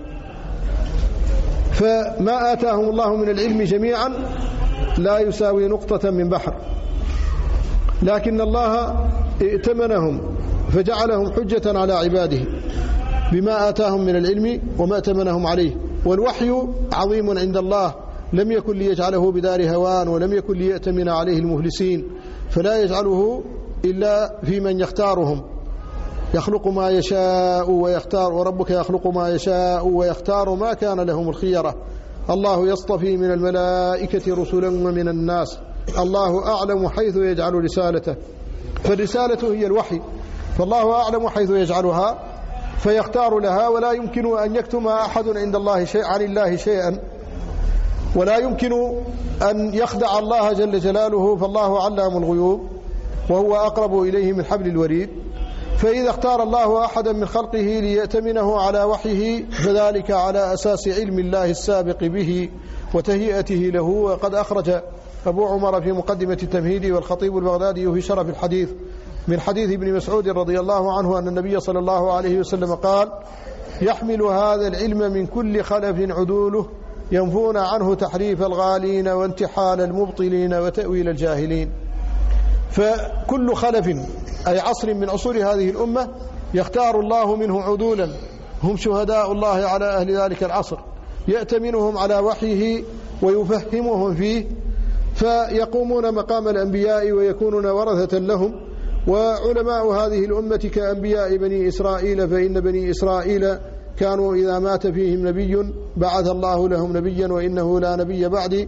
فما آتاهم الله من العلم جميعا لا يساوي نقطة من بحر، لكن الله ائتمنهم فجعلهم حجة على عباده بما آتاهم من العلم وما ائتمنهم عليه. والوحي عظيم عند الله، لم يكن ليجعله بدار هوان، ولم يكن ليأتمن عليه المفلسين، فلا يجعله إلا في من يختارهم. يخلق ما يشاء ويختار، وربك يخلق ما يشاء ويختار ما كان لهم الخيرة. الله يصطفي من الملائكة رسلا ومن الناس، الله أعلم حيث يجعل رسالته. فالرسالة هي الوحي، فالله أعلم حيث يجعلها فيختار لها، ولا يمكن أن يكتم أحد عند الله شيء عن الله شيئا، ولا يمكن أن يخدع الله جل جلاله، فالله علام الغيوب وهو أقرب إليه من حبل الوريد. فإذا اختار الله أحدا من خلقه ليأتمنه على وحيه فذلك على أساس علم الله السابق به وتهيئته له. وقد أخرج أبو عمر في مقدمة التمهيد والخطيب البغدادي في شرف الحديث من حديث ابن مسعود رضي الله عنه أن النبي صلى الله عليه وسلم قال: يحمل هذا العلم من كل خلف عدوله ينفون عنه تحريف الغالين وانتحال المبطلين وتأويل الجاهلين. فكل خلف أي عصر من عصور هذه الأمة يختار الله منه عدولا هم شهداء الله على أهل ذلك العصر، يأتمنهم على وحيه ويفهمهم فيه، فيقومون مقام الأنبياء ويكونون ورثة لهم. وعلماء هذه الأمة كأنبياء بني إسرائيل، فإن بني إسرائيل كانوا إذا مات فيهم نبي بعث الله لهم نبيا وإنه لا نبي بعدي.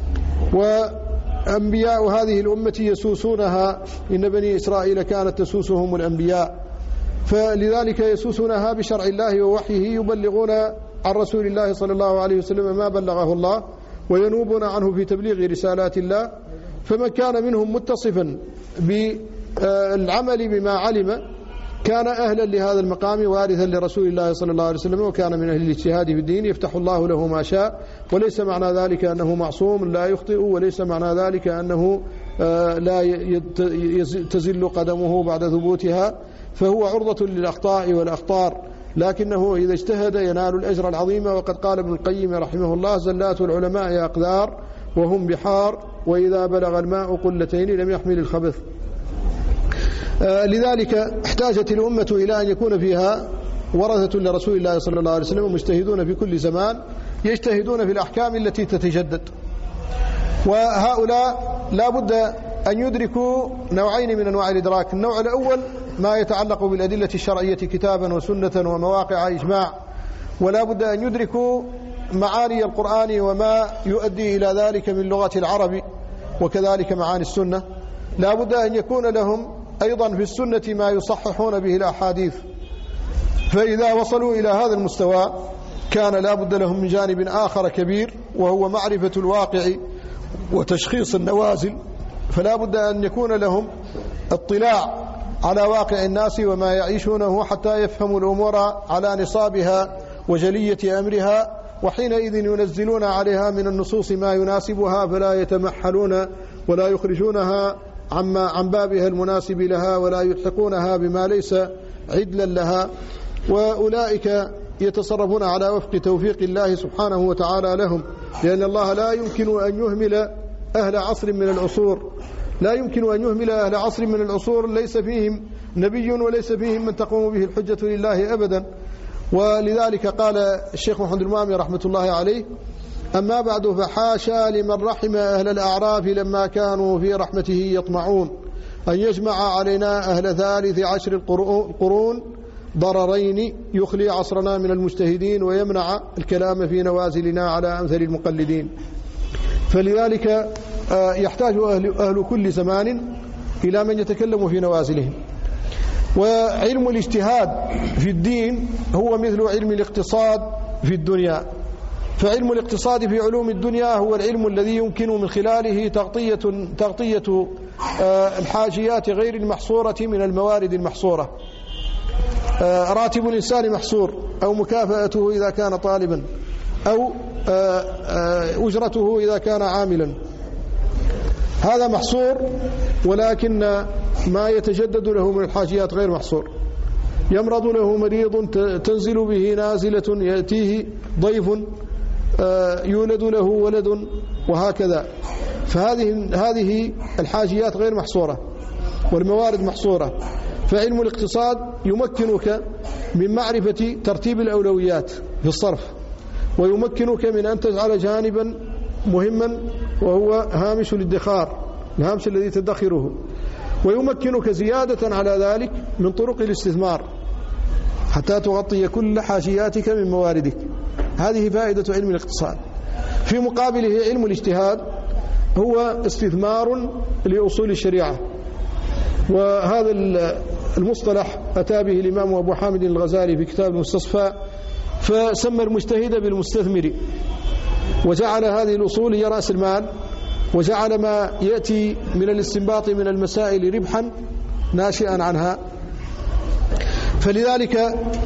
وأنبياء هذه الأمة يسوسونها، إن بني إسرائيل كانت تسوسهم الأنبياء، فلذلك يسوسونها بشرع الله ووحيه، يبلغون عن رسول الله صلى الله عليه وسلم ما بلغه الله، وينوبون عنه في تبليغ رسالات الله. فمن كان منهم متصفا بالعمل بما علم كان أهلا لهذا المقام وارثا لرسول الله صلى الله عليه وسلم، وكان من أهل الاجتهاد في الدين، يفتح الله له ما شاء. وليس معنى ذلك أنه معصوم لا يخطئ، وليس معنى ذلك أنه لا تزل قدمه بعد ثبوتها، فهو عرضة للأخطاء والأخطار، لكنه إذا اجتهد ينال الأجر العظيم. وقد قال ابن القيم رحمه الله: زلات العلماء أقدار وهم بحار، وإذا بلغ الماء قلتين لم يحمل الخبث. لذلك احتاجت الأمة إلى أن يكون فيها ورثة لرسول الله صلى الله عليه وسلم، مجتهدون في كل زمان يجتهدون في الأحكام التي تتجدد. وهؤلاء لا بد أن يدركوا نوعين من أنواع الإدراك. النوع الأول ما يتعلق بالأدلة الشرعية كتابا وسنة ومواقع إجماع، ولا بد أن يدركوا معاني القرآن وما يؤدي إلى ذلك من لغة العرب، وكذلك معاني السنة. لا بد أن يكون لهم أيضا في السنة ما يصححون به الأحاديث. فإذا وصلوا إلى هذا المستوى كان لا بد لهم من جانب آخر كبير، وهو معرفة الواقع وتشخيص النوازل. فلا بد أن يكون لهم اطلاع على واقع الناس وما يعيشونه، حتى يفهموا الأمور على نصابها وجلية أمرها، وحينئذ ينزلون عليها من النصوص ما يناسبها، فلا يتمحلون ولا يخرجونها عن بابها المناسب لها، ولا يلحقونها بما ليس عدلا لها. وأولئك يتصرفون على وفق توفيق الله سبحانه وتعالى لهم، لأن الله لا يمكن أن يهمل أهل عصر من العصور، لا يمكن أن يهمل أهل عصر من العصور ليس فيهم نبي وليس فيهم من تقوم به الحجة لله أبدا. ولذلك قال الشيخ محمد المامي رحمة الله عليه: أما بعد، فحاشا لمن رحم أهل الأعراف لما كانوا في رحمته يطمعون أن يجمع علينا أهل 13 القرون ضررين يخلي عصرنا من المجتهدين ويمنع الكلام في نوازلنا على أمثل المقلدين. فلذلك يحتاج أهل كل زمان إلى من يتكلم في نوازلهم. وعلم الاجتهاد في الدين هو مثل علم الاقتصاد في الدنيا، فعلم الاقتصاد في علوم الدنيا هو العلم الذي يمكن من خلاله تغطية الحاجيات غير المحصورة من الموارد المحصورة. راتب الإنسان محصور، أو مكافأته إذا كان طالبا، أو أجرته إذا كان عاملا، هذا محصور، ولكن ما يتجدد له من الحاجيات غير محصور. يمرض له مريض تنزل به نازلة، يأتيه ضيف، يولد له ولد، وهكذا. فهذه الحاجيات غير محصورة والموارد محصورة. فعلم الاقتصاد يمكنك من معرفة ترتيب الأولويات في الصرف، ويمكنك من أن تجعل جانبا مهما وهو هامش الادخار، الهامش الذي تدخره، ويمكنك زيادة على ذلك من طرق الاستثمار حتى تغطي كل حاجياتك من مواردك. هذه فائدة علم الاقتصاد. في مقابله علم الاجتهاد هو استثمار لأصول الشريعة، وهذا المصطلح أتى به الإمام أبو حامد الغزالي في كتاب المستصفى، فسمى المجتهد بالمستثمر، وجعل هذه الأصول هي رأس المال، وجعل ما يأتي من الاستنباط من المسائل ربحا ناشئا عنها. فلذلك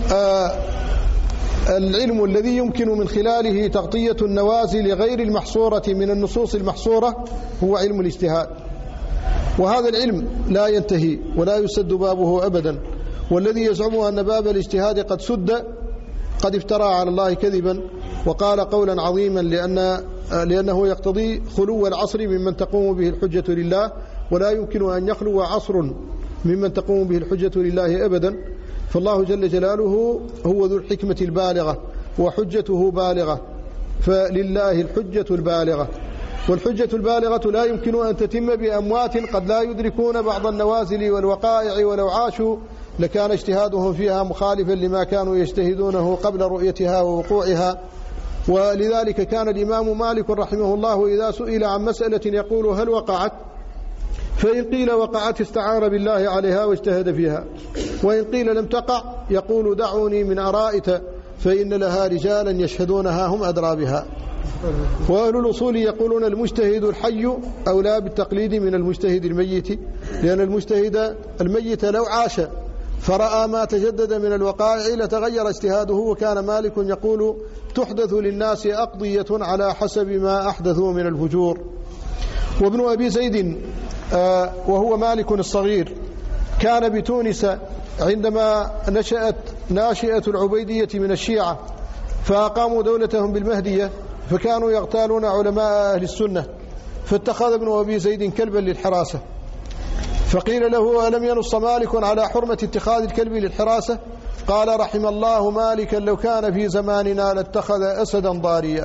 العلم الذي يمكن من خلاله تغطية النوازل غير المحصورة من النصوص المحصورة هو علم الاجتهاد. وهذا العلم لا ينتهي ولا يسد بابه أبدا، والذي يزعم أن باب الاجتهاد قد سد قد افترى على الله كذبا وقال قولا عظيما، لأنه يقتضي خلو العصر ممن تقوم به الحجة لله، ولا يمكن أن يخلو عصر ممن تقوم به الحجة لله أبدا. فالله جل جلاله هو ذو الحكمة البالغة وحجته بالغة، فلله الحجة البالغة، والحجة البالغة لا يمكن أن تتم بأموات قد لا يدركون بعض النوازل والوقائع، ولو عاشوا لكان اجتهادهم فيها مخالفا لما كانوا يجتهدونه قبل رؤيتها ووقوعها. ولذلك كان الإمام مالك رحمه الله إذا سئل عن مسألة يقول: هل وقعت؟ فإن قيل وقعت استعار بالله عليها واجتهد فيها، وإن قيل لم تقع يقول: دعوني من أرائت فإن لها رجالا يشهدونها هم أدرى بها. وأهل الأصول يقولون: المجتهد الحي أولى بالتقليد من المجتهد الميت، لأن المجتهد الميت لو عاش فرأى ما تجدد من الوقائع لتغير اجتهاده. وكان مالك يقول: تحدث للناس أقضية على حسب ما أحدثوا من الفجور. وابن أبي زيد وهو مالك الصغير كان بتونس عندما نشأت ناشئة العبيدية من الشيعة، فأقاموا دولتهم بالمهدية، فكانوا يغتالون علماء أهل السنة، فاتخذ ابن أبي زيد كلبا للحراسة، فقيل له: ألم ينص مالك على حرمة اتخاذ الكلب للحراسة؟ قال: رحم الله مالكا لو كان في زماننا لاتخذ أسدا ضاريا.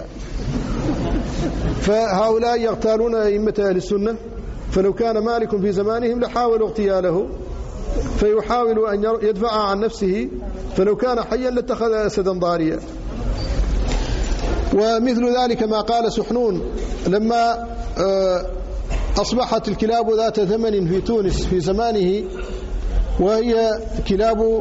فهؤلاء يغتالون أئمة أهل السنة، فلو كان مالك في زمانهم لحاولوا اغتياله، فيحاول أن يدفع عن نفسه، فلو كان حيا لاتخذ أسدا ضاريا. ومثل ذلك ما قال سحنون لما أصبحت الكلاب ذات ثمن في تونس في زمانه، وهي كلاب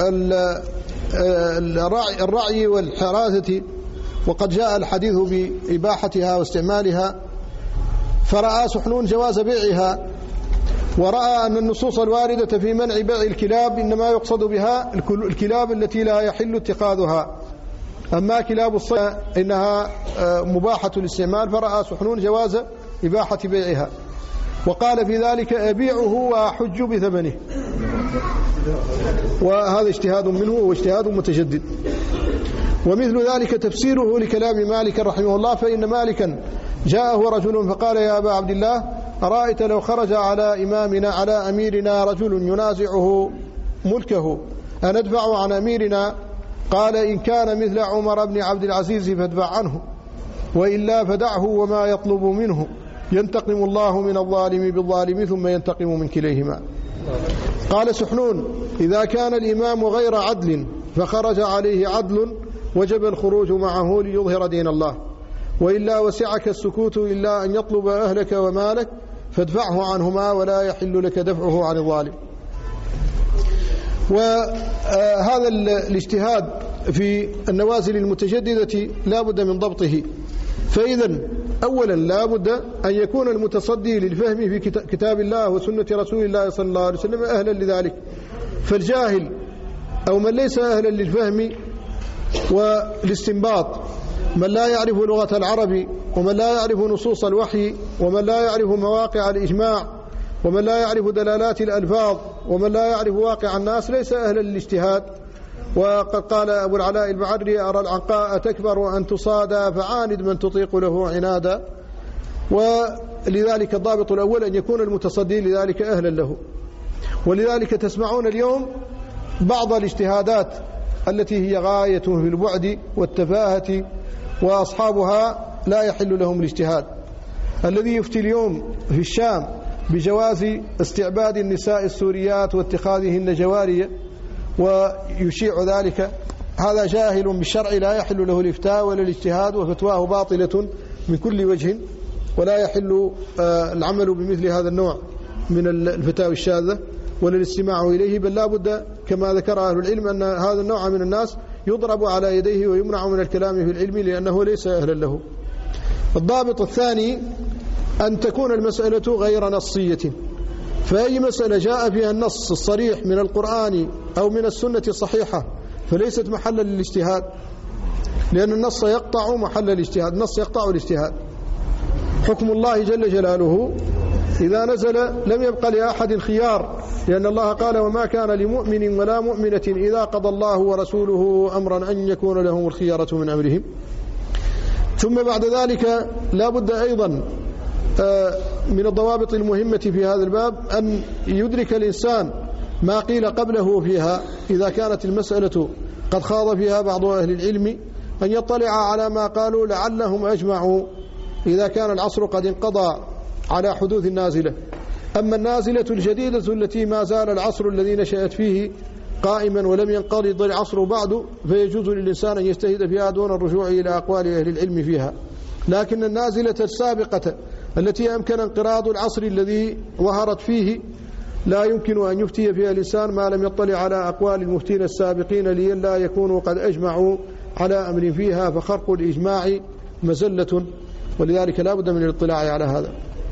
الرعي والحراسة، وقد جاء الحديث بإباحتها واستعمالها، فرأى سحنون جواز بيعها، ورأى أن النصوص الواردة في منع بيع الكلاب إنما يقصد بها الكلاب التي لا يحل اتخاذها، أما كلاب الصيد إنها مباحة الاستعمال، فرأى سحنون جواز إباحة بيعها، وقال في ذلك أبيعه وأحج بثمنه، وهذا اجتهاد منه واجتهاد متجدد. ومثل ذلك تفسيره لكلام مالك رحمه الله، فإن مالكا جاءه رجل فقال يا أبا عبد الله أرأيت لو خرج على إمامنا على أميرنا رجل ينازعه ملكه أندفع عن أميرنا؟ قال إن كان مثل عمر بن عبد العزيز فادفع عنه، وإلا فدعه وما يطلب منه، ينتقم الله من الظالم بالظالم ثم ينتقم من كليهما. قال سحنون إذا كان الإمام غير عدل فخرج عليه عدل وجب الخروج معه ليظهر دين الله، وإلا وسعك السكوت إلا أن يطلب أهلك ومالك فادفعه عنهما ولا يحل لك دفعه عن الظالم. وهذا الاجتهاد في النوازل المتجددة لا بد من ضبطه. فإذا أولا لا بد أن يكون المتصدي للفهم في كتاب الله وسنة رسول الله صلى الله عليه وسلم أهلا لذلك، فالجاهل أو من ليس أهلا للفهم والاستنباط، من لا يعرف لغة العرب ومن لا يعرف نصوص الوحي ومن لا يعرف مواقع الإجماع ومن لا يعرف دلالات الألفاظ ومن لا يعرف واقع الناس ليس أهلا للاجتهاد. وقد قال أبو العلاء المعري أرى العنقاء تكبر أن تصادى فعاند من تطيق له عنادا. ولذلك الضابط الأول أن يكون المتصدي لذلك أهلا له. ولذلك تسمعون اليوم بعض الاجتهادات التي هي غاية في البعد والتفاهة وأصحابها لا يحل لهم الاجتهاد. الذي يفتي اليوم في الشام بجواز استعباد النساء السوريات واتخاذهن جوارية ويشيع ذلك، هذا جاهل بالشرع لا يحل له الإفتاء ولا الاجتهاد، وفتواه باطلة من كل وجه، ولا يحل العمل بمثل هذا النوع من الفتاوى الشاذة ولا الاستماع إليه، بل لا بد كما ذكر أهل العلم أن هذا النوع من الناس يضرب على يديه ويمنع من الكلام في العلم لأنه ليس أهلا له. الضابط الثاني أن تكون المسألة غير نصية، فأي مسألة جاء فيها النص الصريح من القرآن أو من السنة الصحيحة فليست محلا للاجتهاد، لأن النص يقطع محل الاجتهاد، النص يقطع الاجتهاد. حكم الله جل جلاله إذا نزل لم يبق لأحد خيار، لأن الله قال وما كان لمؤمن ولا مؤمنة إذا قضى الله ورسوله أمرا أن يكون لهم الخيارة من أمرهم. ثم بعد ذلك لا بد أيضا من الضوابط المهمة في هذا الباب أن يدرك الإنسان ما قيل قبله فيها إذا كانت المسألة قد خاض فيها بعض أهل العلم، أن يطلع على ما قالوا لعلهم أجمعوا إذا كان العصر قد انقضى على حدوث النازلة. أما النازلة الجديدة التي ما زال العصر الذي نشأت فيه قائما ولم ينقضي العصر بعد، فيجوز للإنسان أن يجتهد فيها دون الرجوع إلى أقوال أهل العلم فيها. لكن النازلة السابقة التي أمكن انقراض العصر الذي ظهرت فيه لا يمكن أن يفتي فيها الإنسان ما لم يطلع على أقوال المفتين السابقين لئلا يكونوا قد أجمعوا على أمر فيها، فخرق الإجماع مزلة، ولذلك لا بد من الاطلاع على هذا.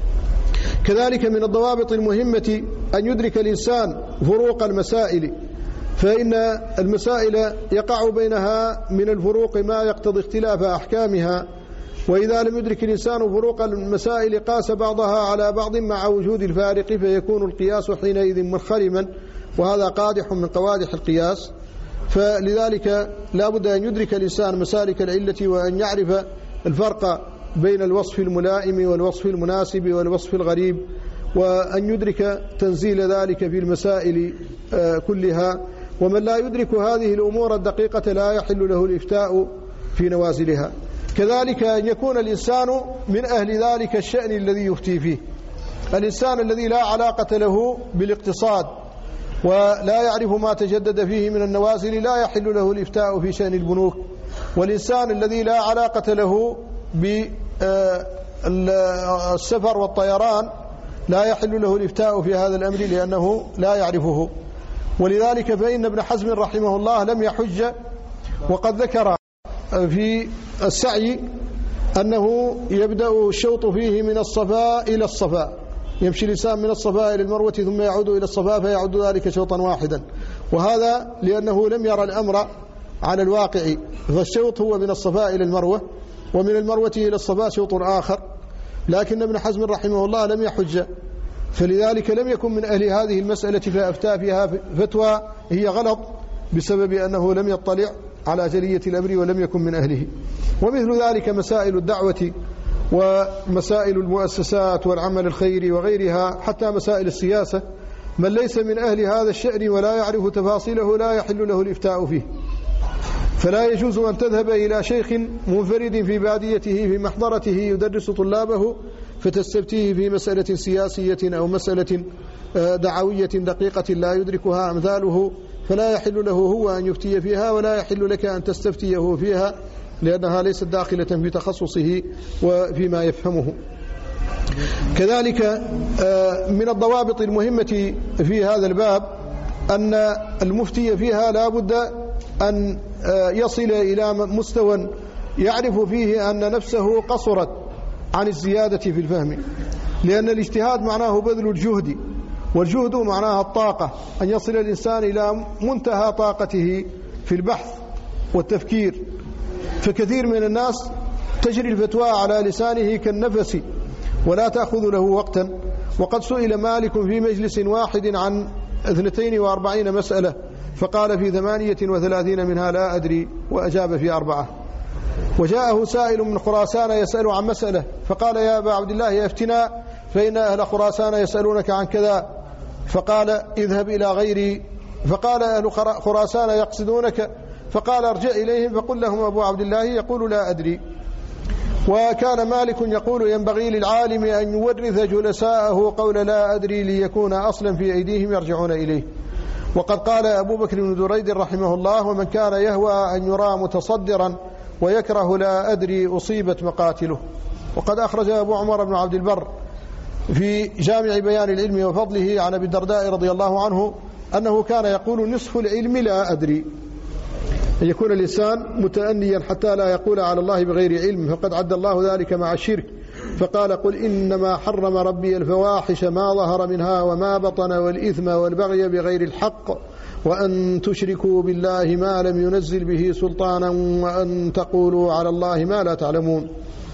كذلك من الضوابط المهمة أن يدرك الإنسان فروق المسائل، فإن المسائل يقع بينها من الفروق ما يقتضي اختلاف أحكامها، وإذا لم يدرك الإنسان فروق المسائل قاس بعضها على بعض مع وجود الفارق، فيكون القياس حينئذ منخرما، وهذا قادح من قوادح القياس. فلذلك لا بد أن يدرك الإنسان مسالك العلة، وأن يعرف الفرق بين الوصف الملائم والوصف المناسب والوصف الغريب، وأن يدرك تنزيل ذلك في المسائل كلها. ومن لا يدرك هذه الأمور الدقيقة لا يحل له الإفتاء في نوازلها. كذلك أن يكون الإنسان من أهل ذلك الشأن الذي يفتي فيه. الإنسان الذي لا علاقة له بالاقتصاد ولا يعرف ما تجدد فيه من النوازل لا يحل له الإفتاء في شأن البنوك. والإنسان الذي لا علاقة له بالسفر والطيران لا يحل له الإفتاء في هذا الأمر لأنه لا يعرفه. ولذلك فإن ابن حزم رحمه الله لم يحج، وقد ذكر في السعي أنه يبدأ الشوط فيه من الصفاء إلى الصفاء، يمشي الإنسان من الصفاء إلى المروة ثم يعود إلى الصفاء فيعود ذلك شوطا واحدا، وهذا لأنه لم يرى الأمر على الواقع، فالشوط هو من الصفاء إلى المروة، ومن المروة إلى الصفاء شوط آخر. لكن ابن حزم رحمه الله لم يحج، فلذلك لم يكن من أهل هذه المسألة فأفتى فيها فتوى هي غلط بسبب أنه لم يطلع على جلية الأمر ولم يكن من أهله. ومثل ذلك مسائل الدعوة ومسائل المؤسسات والعمل الخيري وغيرها، حتى مسائل السياسة، من ليس من أهل هذا الشأن ولا يعرف تفاصيله لا يحل له الإفتاء فيه. فلا يجوز أن تذهب إلى شيخ منفرد في باديته في محضرته يدرس طلابه فتستفتيه في مسألة سياسية أو مسألة دعوية دقيقة لا يدركها أمثاله، فلا يحل له هو أن يفتي فيها، ولا يحل لك أن تستفتيه فيها، لأنها ليست داخلة في تخصصه وفيما يفهمه. كذلك من الضوابط المهمة في هذا الباب أن المفتي فيها لا بد أن يصل إلى مستوى يعرف فيه أن نفسه قصرت عن الزيادة في الفهم، لأن الاجتهاد معناه بذل الجهد، والجهد معناها الطاقة، أن يصل الإنسان إلى منتهى طاقته في البحث والتفكير. فكثير من الناس تجري الفتوى على لسانه كالنفس ولا تأخذ له وقتا. وقد سئل مالك في مجلس واحد عن 42 مسألة، فقال في 38 منها لا أدري، وأجاب في 4. وجاءه سائل من خراسان يسأل عن مسألة، فقال يا أبا عبد الله أفتنا، فإن أهل خراسان يسألونك عن كذا، فقال اذهب إلى غيري. فقال أهل خراسان يقصدونك، فقال ارجع إليهم فقل لهم أبو عبد الله يقول لا أدري. وكان مالك يقول ينبغي للعالم أن يورث جلساءه قول لا أدري ليكون أصلا في أيديهم يرجعون إليه. وقد قال أبو بكر بن دريد رحمه الله ومن كان يهوى أن يرى متصدرا ويكره لا أدري أصيبت مقاتله. وقد أخرج أبو عمر بن عبد البر في جامع بيان العلم وفضله عن أبي الدرداء رضي الله عنه أنه كان يقول نصف العلم لا أدري، أن يكون الإنسان متأنيا حتى لا يقول على الله بغير علم، فقد عد الله ذلك مع الشرك، فقال قل إنما حرم ربي الفواحش ما ظهر منها وما بطن والإثم والبغي بغير الحق وأن تشركوا بالله ما لم ينزل به سلطانا وأن تقولوا على الله ما لا تعلمون.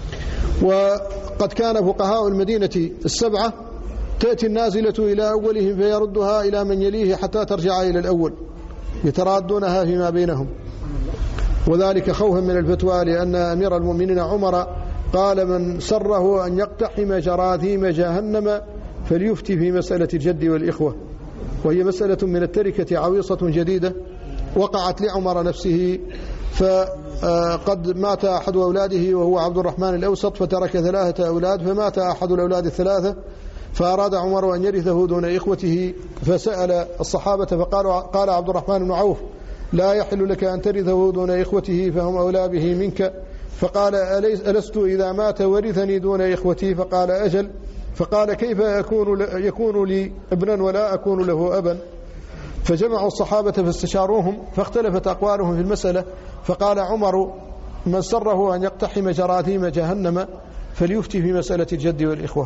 وقد كان فقهاء المدينة 7 تأتي النازلة إلى أولهم فيردها إلى من يليه حتى ترجع إلى الأول، يترادونها فيما بينهم، وذلك خوفا من الفتوى، لأن أمير المؤمنين عمر قال من سره أن يقتحم جراثيم جهنم فليفتي في مسألة الجد والإخوة، وهي مسألة من التركة عويصة جديدة وقعت لعمر نفسه. فقد مات أحد أولاده وهو عبد الرحمن الأوسط، فترك 3 أولاد، فمات أحد الأولاد 3، فأراد عمر أن يرثه دون إخوته، فسأل الصحابة قال عبد الرحمن بن عوف لا يحل لك أن ترثه دون إخوته فهم أولى به منك، فقال ألست إذا مات ورثني دون إخوتي؟ فقال أجل. فقال كيف يكون لي ابنا ولا أكون له أبا؟ فجمعوا الصحابة فاستشاروهم فاختلفت أقوالهم في المسألة، فقال عمر من سره أن يقتحم جراثيم جهنم فليفتي في مسألة الجد والإخوة.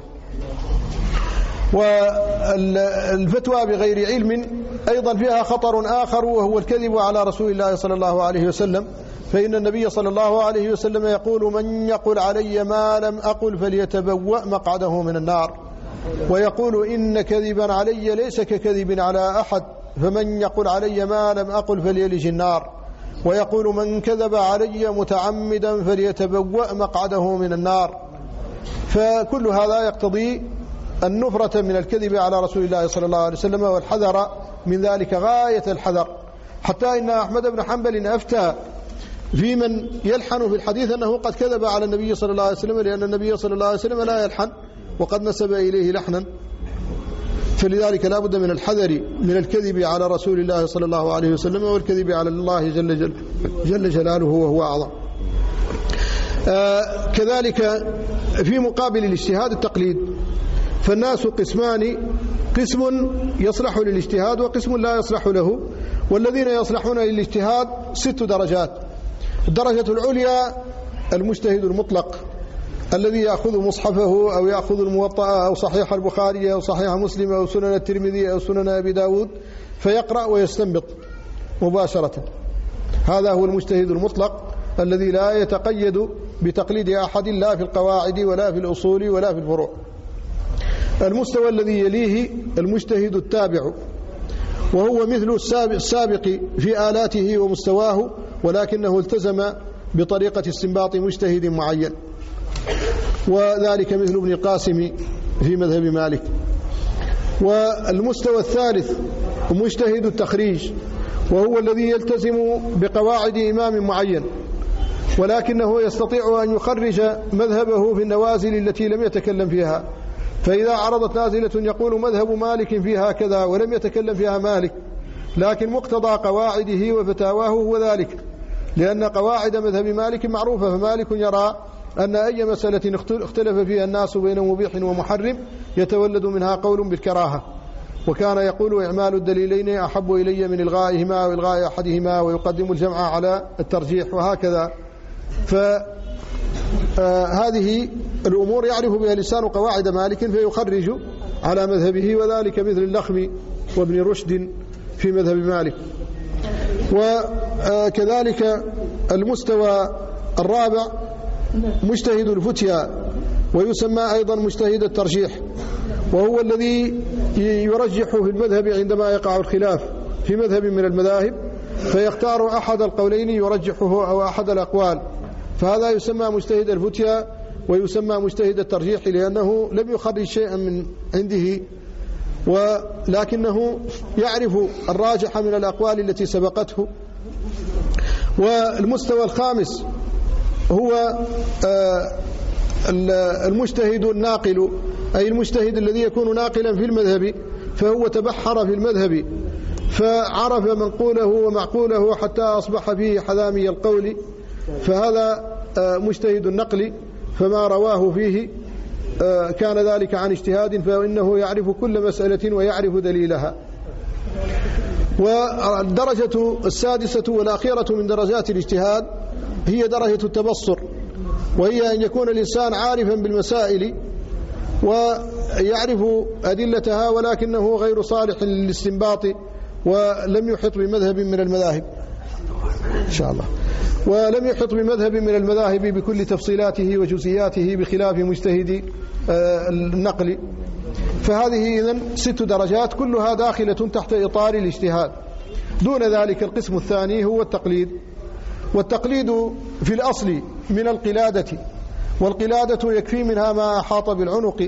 والفتوى بغير علم أيضا فيها خطر آخر، وهو الكذب على رسول الله صلى الله عليه وسلم، فإن النبي صلى الله عليه وسلم يقول من يقل علي ما لم أقل فليتبوأ مقعده من النار، ويقول إن كذبا علي ليس ككذب على أحد، فمن يقل علي ما لم أقل فليلج النار، ويقول من كذب علي متعمدا فليتبوأ مقعده من النار. فكل هذا يقتضي النفرة من الكذب على رسول الله صلى الله عليه وسلم، والحذر من ذلك غاية الحذر، حتى إن أحمد بن حنبل أفتى في من يلحن في الحديث أنه قد كذب على النبي صلى الله عليه وسلم، لأن النبي صلى الله عليه وسلم لا يلحن وقد نسب إليه لحنا، فلذلك لا بد من الحذر من الكذب على رسول الله صلى الله عليه وسلم والكذب على الله جل جلاله وهو أعظم. كذلك في مقابل الاجتهاد التقليد، فالناس قسمان، قسم يصلح للاجتهاد وقسم لا يصلح له، والذين يصلحون للاجتهاد 6 درجات. الدرجة العليا المجتهد المطلق الذي يأخذ مصحفه أو يأخذ الموطأ أو صحيح البخاري أو صحيح مسلم أو سنن الترمذي أو سنن أبي داود فيقرأ ويستنبط مباشرة. هذا هو المجتهد المطلق الذي لا يتقيد بتقليد أحد لا في القواعد ولا في الأصول ولا في الفروع. المستوى الذي يليه المجتهد التابع، وهو مثل السابق في آلاته ومستواه، ولكنه التزم بطريقة استنباط مجتهد معين، وذلك مثل ابن القاسم في مذهب مالك. والمستوى الثالث مجتهد التخريج، وهو الذي يلتزم بقواعد إمام معين، ولكنه يستطيع أن يخرج مذهبه في النوازل التي لم يتكلم فيها، فإذا عرضت نازلة يقول مذهب مالك فيها كذا ولم يتكلم فيها مالك، لكن مقتضى قواعده وفتاواه هو ذلك، لأن قواعد مذهب مالك معروفة، فمالك يرى أن أي مسألة اختلف فيها الناس بين مبيح ومحرم يتولد منها قول بالكراهة، وكان يقول إعمال الدليلين أحب إلي من إلغائهما وإلغاء أحدهما، ويقدم الجمع على الترجيح، وهكذا. فهذه الأمور يعرف بها الإنسان قواعد مالك فيخرج على مذهبه، وذلك مثل اللخمي وابن رشد في مذهب مالك. وكذلك المستوى الرابع مجتهد الفتيا، ويسمى أيضا مجتهد الترجيح، وهو الذي يرجح في المذهب عندما يقع الخلاف في مذهب من المذاهب، فيختار أحد القولين يرجحه أو أحد الأقوال، فهذا يسمى مجتهد الفتيا ويسمى مجتهد الترجيح، لأنه لم يخرج شيئا من عنده، ولكنه يعرف الراجح من الأقوال التي سبقته. والمستوى الخامس هو المجتهد الناقل، أي المجتهد الذي يكون ناقلا في المذهب، فهو تبحر في المذهب فعرف منقوله ومعقوله حتى أصبح فيه حذامي القول، فهذا مجتهد النقل، فما رواه فيه كان ذلك عن اجتهاد، فإنه يعرف كل مسألة ويعرف دليلها. والدرجة السادسة والأخيرة من درجات الاجتهاد هي درجة التبصر، وهي أن يكون الإنسان عارفا بالمسائل ويعرف أدلتها، ولكنه غير صالح للاستنباط ولم يحط بمذهب من المذاهب إن شاء الله، ولم يحط بمذهب من المذاهب بكل تفصيلاته وجزئياته بخلاف مجتهد النقل. فهذه إذن 6 درجات كلها داخلة تحت إطار الاجتهاد. دون ذلك القسم الثاني هو التقليد، والتقليد في الأصل من القلادة، والقلادة يكفي منها ما أحاط بالعنق،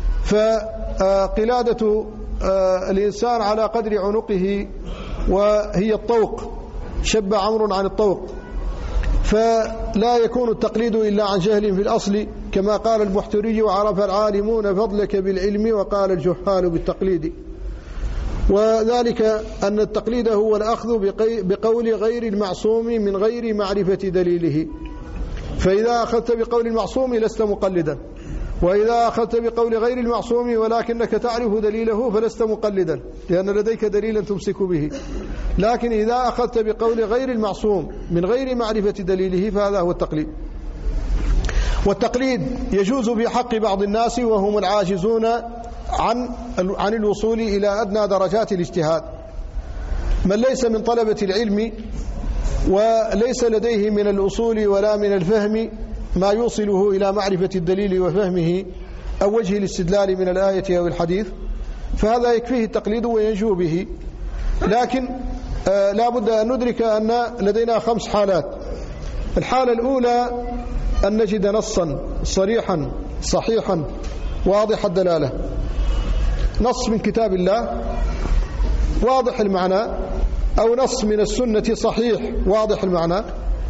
فقلادة الإنسان على قدر عنقه، وهي الطوق، شب عمرو عن الطوق، فلا يكون التقليد إلا عن جهل في الأصل، كما قال المحتري وعرف العالمون فضلك بالعلم وقال الجهال بالتقليد. وذلك أن التقليد هو الأخذ بقول غير المعصوم من غير معرفة دليله، فإذا أخذت بقول المعصوم لست مقلدا، وإذا أخذت بقول غير المعصوم ولكنك تعرف دليله فلست مقلدا، لأن لديك دليلا تمسك به. لكن إذا أخذت بقول غير المعصوم من غير معرفة دليله فهذا هو التقليد. والتقليد يجوز بحق بعض الناس وهم العاجزون عن الوصول إلى أدنى درجات الاجتهاد، من ليس من طلبة العلم وليس لديه من الأصول ولا من الفهم ما يوصله إلى معرفة الدليل وفهمه أو وجه الاستدلال من الآية أو الحديث، فهذا يكفيه التقليد وينجو به. لكن لا بد أن ندرك أن لدينا 5 حالات. الحالة الأولى أن نجد نصا صريحا صحيحا واضح الدلالة، نص من كتاب الله واضح المعنى، أو نص من السنة صحيح واضح المعنى،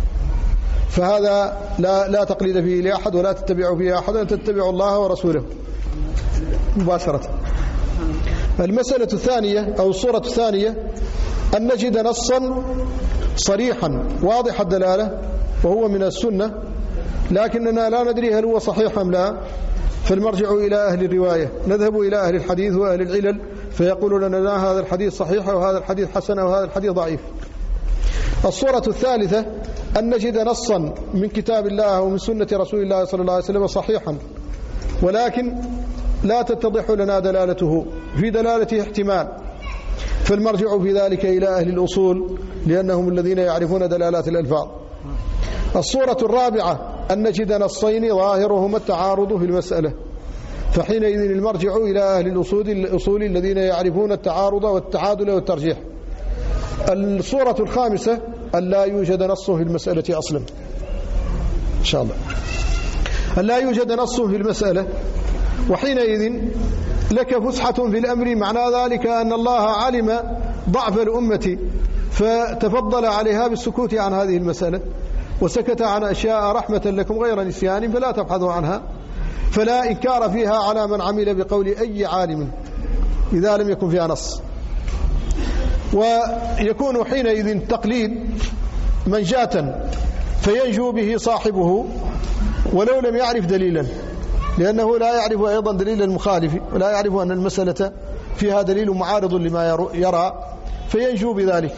فهذا لا تقليد فيه لأحد ولا تتبع فيه أحد، أن تتبع الله ورسوله مباشرة. المسألة الثانية أو الصورة الثانية أن نجد نصا صريحا واضح الدلالة وهو من السنة، لكننا لا ندري هل هو صحيح أم لا، فالمرجع إلى أهل الرواية، نذهب إلى أهل الحديث وأهل العلل فيقولون لنا هذا الحديث صحيح وهذا الحديث حسن وهذا الحديث ضعيف. الصورة الثالثة أن نجد نصا من كتاب الله ومن سنة رسول الله صلى الله عليه وسلم صحيحا، ولكن لا تتضح لنا دلالته، في دلالته احتمال، فالمرجع في ذلك إلى أهل الأصول لأنهم الذين يعرفون دلالات الألفاظ. الصورة الرابعة أن نجد نصين ظاهرهما التعارض في المسألة، فحينئذ المرجع إلى أهل الأصول الذين يعرفون التعارض والتعادل والترجيح. الصورة الخامسة أن لا يوجد نص في المسألة أصلا، إن شاء الله أن لا يوجد نص في المسألة، وحينئذ لك فسحة في الأمر. معنى ذلك أن الله علم ضعف الأمة فتفضل عليها بالسكوت عن هذه المسألة، وسكت عن أشياء رحمة لكم غير نسيان فلا تبحثوا عنها، فلا إنكار فيها على من عمل بقول أي عالم إذا لم يكن فيها نص. ويكون حينئذ تقليد منجاة فينجو به صاحبه ولو لم يعرف دليلا، لأنه لا يعرف أيضا دليل المخالف ولا يعرف أن المسألة فيها دليل معارض لما يرى فينجو بذلك.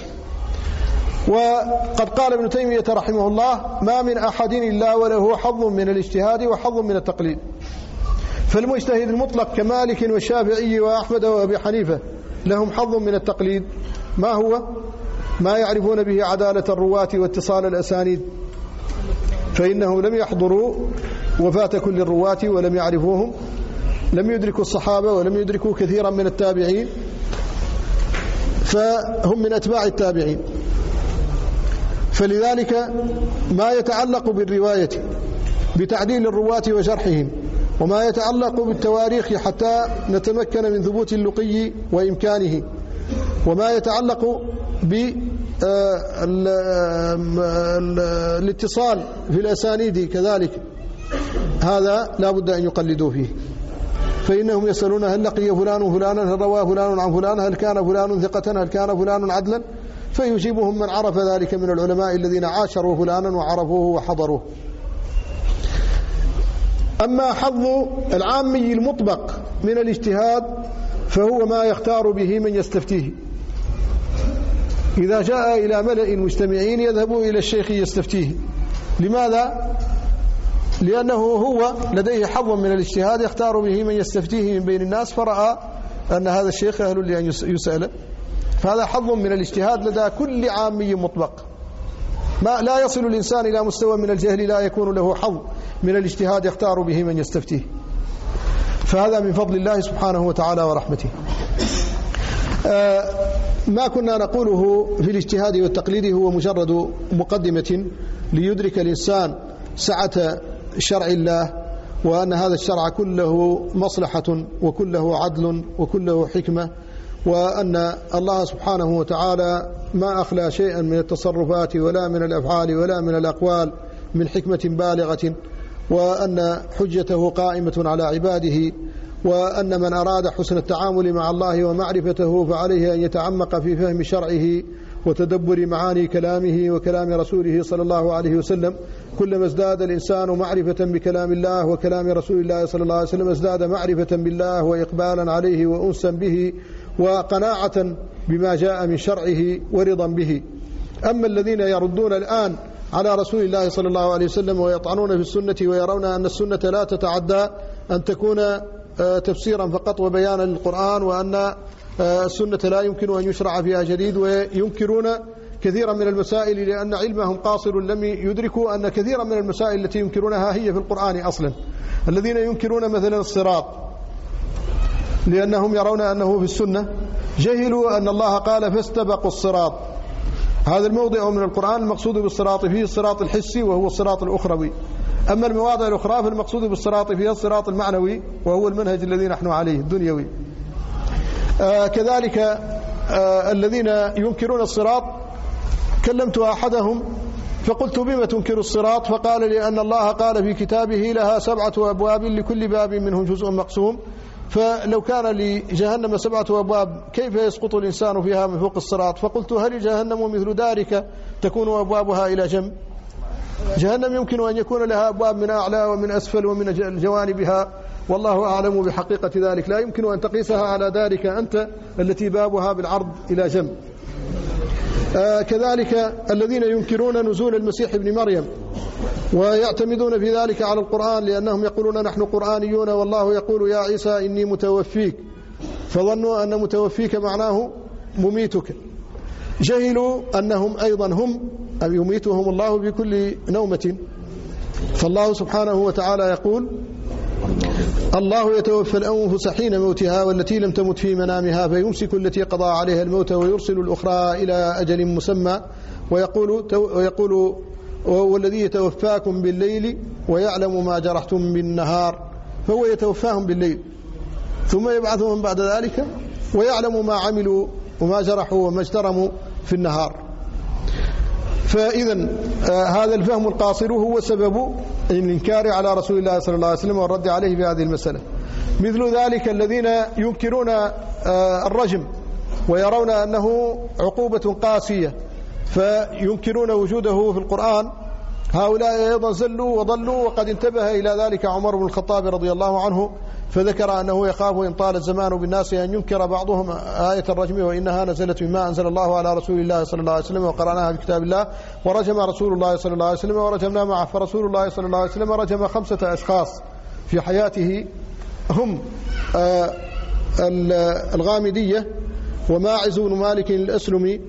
وقد قال ابن تيمية رحمه الله: ما من أحد إلا وله حظ من الاجتهاد وحظ من التقليد. فالمجتهد المطلق كمالك والشافعي وأحمد وأبي حنيفة لهم حظ من التقليد، ما هو؟ ما يعرفون به عدالة الرواة واتصال الأسانيد، فإنهم لم يحضروا وفاة كل الرواة ولم يعرفوهم، لم يدركوا الصحابة ولم يدركوا كثيرا من التابعين، فهم من أتباع التابعين. فلذلك ما يتعلق بالرواية بتعديل الرواة وجرحهم، وما يتعلق بالتواريخ حتى نتمكن من ثبوت اللقي وإمكانه، وما يتعلق بالاتصال في الأسانيد كذلك، هذا لا بد أن يقلدوا فيه. فإنهم يسألون: هل لقي فلان فلانا؟ هل روى فلان عن فلان؟ هل كان فلان ثقة؟ هل كان فلان عدلا؟ فيجيبهم من عرف ذلك من العلماء الذين عاشروا فلانا وعرفوه وحضروه. أما حظ العامي المطبق من الاجتهاد فهو ما يختار به من يستفتيه. إذا جاء إلى ملأ مجتمعين يذهب إلى الشيخ يستفتيه. لماذا؟ لأنه هو لديه حظ من الاجتهاد يختار به من يستفتيه من بين الناس، فرأى أن هذا الشيخ أهل لأن يسأل، فهذا حظ من الاجتهاد لدى كل عامي مطبق. ما لا يصل الإنسان إلى مستوى من الجهل لا يكون له حظ من الاجتهاد يختار به من يستفتيه، فهذا من فضل الله سبحانه وتعالى ورحمته. ما كنا نقوله في الاجتهاد والتقليد هو مجرد مقدمة ليدرك الإنسان سعة شرع الله، وأن هذا الشرع كله مصلحة وكله عدل وكله حكمة، وأن الله سبحانه وتعالى ما أخلى شيئا من التصرفات ولا من الأفعال ولا من الأقوال من حكمة بالغة، وأن حجته قائمة على عباده، وأن من أراد حسن التعامل مع الله ومعرفته فعليه أن يتعمق في فهم شرعه وتدبر معاني كلامه وكلام رسوله صلى الله عليه وسلم. كلما ازداد الإنسان معرفة بكلام الله وكلام رسول الله صلى الله عليه وسلم ازداد معرفة بالله وإقبالا عليه وأنسا به وقناعة بما جاء من شرعه ورضا به. أما الذين يردون الآن على رسول الله صلى الله عليه وسلم ويطعنون في السنة ويرون أن السنة لا تتعدى أن تكون تفسيرا فقط وبيانا للقرآن، وأن السنة لا يمكن أن يشرع فيها جديد، وينكرون كثيرا من المسائل لأن علمهم قاصر، لم يدركوا أن كثيرا من المسائل التي ينكرونها هي في القرآن أصلا. الذين ينكرون مثلا الصراط لأنهم يرون أنه في السنة جهلوا أن الله قال فاستبقوا الصراط. هذا الموضع من القرآن المقصود بالصراط فيه الصراط الحسي وهو الصراط الأخروي، أما المواضع الأخرى فالمقصود بالصراط فيها الصراط المعنوي وهو المنهج الذي نحن عليه الدنيوي. كذلك الذين ينكرون الصراط كلمت أحدهم فقلت: بما تنكر الصراط؟ فقال: لأن الله قال في كتابه لها 7 أبواب لكل باب منهم جزء مقسوم، فلو كان لجهنم 7 أبواب كيف يسقط الإنسان فيها من فوق الصراط؟ فقلت: هل جهنم مثل دارك تكون أبوابها إلى جنب؟ جهنم يمكن أن يكون لها أبواب من أعلى ومن أسفل ومن جوانبها، والله أعلم بحقيقة ذلك، لا يمكن أن تقيسها على دارك أنت التي بابها بالعرض إلى جنب. كذلك الذين ينكرون نزول المسيح ابن مريم ويعتمدون في ذلك على القرآن، لأنهم يقولون نحن قرآنيون والله يقول يا عيسى إني متوفيك، فظنوا أن متوفيك معناه مميتك. جهلوا أنهم أيضا هم أم يميتهم الله بكل نومة. فالله سبحانه وتعالى يقول: الله يتوفى الأنفس حين موتها والتي لم تمت في منامها فيمسك التي قضى عليها الموت ويرسل الأخرى إلى أجل مسمى ويقول والذي يتوفاكم بالليل ويعلم ما جرحتم بالنهار. فهو يتوفاهم بالليل ثم يبعثهم بعد ذلك ويعلم ما عملوا وما جرحوا وما اجترموا في النهار. فإذا هذا الفهم القاصر هو سبب الإنكار على رسول الله صلى الله عليه وسلم والرد عليه في هذه المسألة. مثل ذلك الذين ينكرون الرجم ويرون أنه عقوبة قاسية فينكرون وجوده في القرآن، هؤلاء أيضا زلوا وضلوا. وقد انتبه إلى ذلك عمر بن الخطاب رضي الله عنه فذكر أنه يخاف إن طال الزمان بالناس أن ينكر بعضهم آية الرجم وإنها نزلت مما أنزل الله على رسول الله صلى الله عليه وسلم وقرأناها في كتاب الله ورجم رسول الله صلى الله عليه وسلم ورجمنا معه. فرسول الله صلى الله عليه وسلم رجم 5 أشخاص في حياته هم الغامدية وماعز بن مالك الأسلمي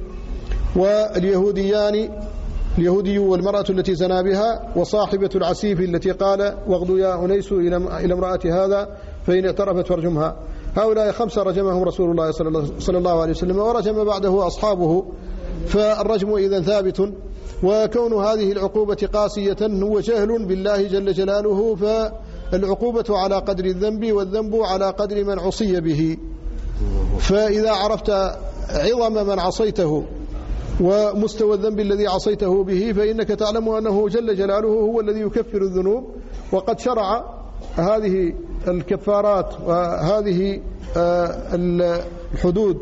واليهوديان، اليهودي والمرأة التي زنا بها وصاحبة العسيف التي قال: واغدوا يا أنيس إلى امرأة هذا فإن اعترفت فارجمها. هؤلاء 5 رجمهم رسول الله صلى الله عليه وسلم ورجم بعده أصحابه. فالرجم إذن ثابت. وكون هذه العقوبة قاسية هو جهل بالله جل جلاله، فالعقوبة على قدر الذنب والذنب على قدر من عصي به. فإذا عرفت عظم من عصيته ومستوى الذنب الذي عصيته به فإنك تعلم أنه جل جلاله هو الذي يكفر الذنوب، وقد شرع هذه الكفارات وهذه الحدود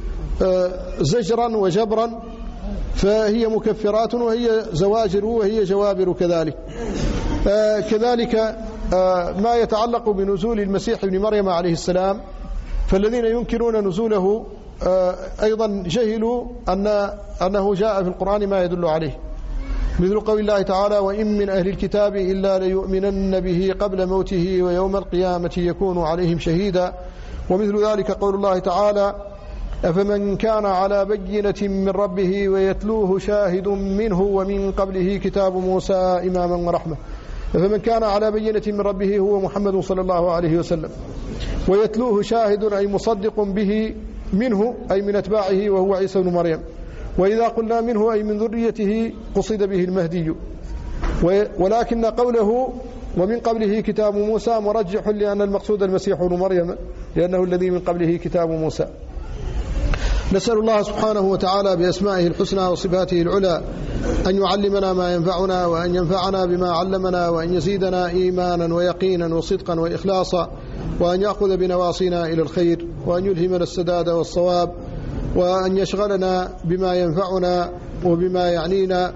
زجرا وجبرا، فهي مكفرات وهي زواجر وهي جوابر كذلك. كذلك ما يتعلق بنزول المسيح ابن مريم عليه السلام، فالذين ينكرون نزوله أيضا جهلوا أنه جاء في القرآن ما يدل عليه، مثل قول الله تعالى: وإن من أهل الكتاب إلا ليؤمنن به قبل موته ويوم القيامة يكون عليهم شهيدا. ومثل ذلك قول الله تعالى: أفمن كان على بينة من ربه ويتلوه شاهد منه ومن قبله كتاب موسى إماما ورحمة. فمن كان على بينة من ربه هو محمد صلى الله عليه وسلم، ويتلوه شاهد أي مصدق به منه أي من أتباعه وهو عيسى بن مريم. وإذا قلنا منه أي من ذريته قصد به المهدي. ولكن قوله ومن قبله كتاب موسى مرجح لأن المقصود المسيح ابن مريم لأنه الذي من قبله كتاب موسى. نسأل الله سبحانه وتعالى بأسمائه الحسنى وصفاته العلى أن يعلمنا ما ينفعنا وأن ينفعنا بما علمنا وأن يزيدنا إيمانا ويقينا وصدقا وإخلاصا، وأن يأخذ بنواصينا إلى الخير، وأن يلهمنا السداد والصواب، وأن يشغلنا بما ينفعنا وبما يعنينا،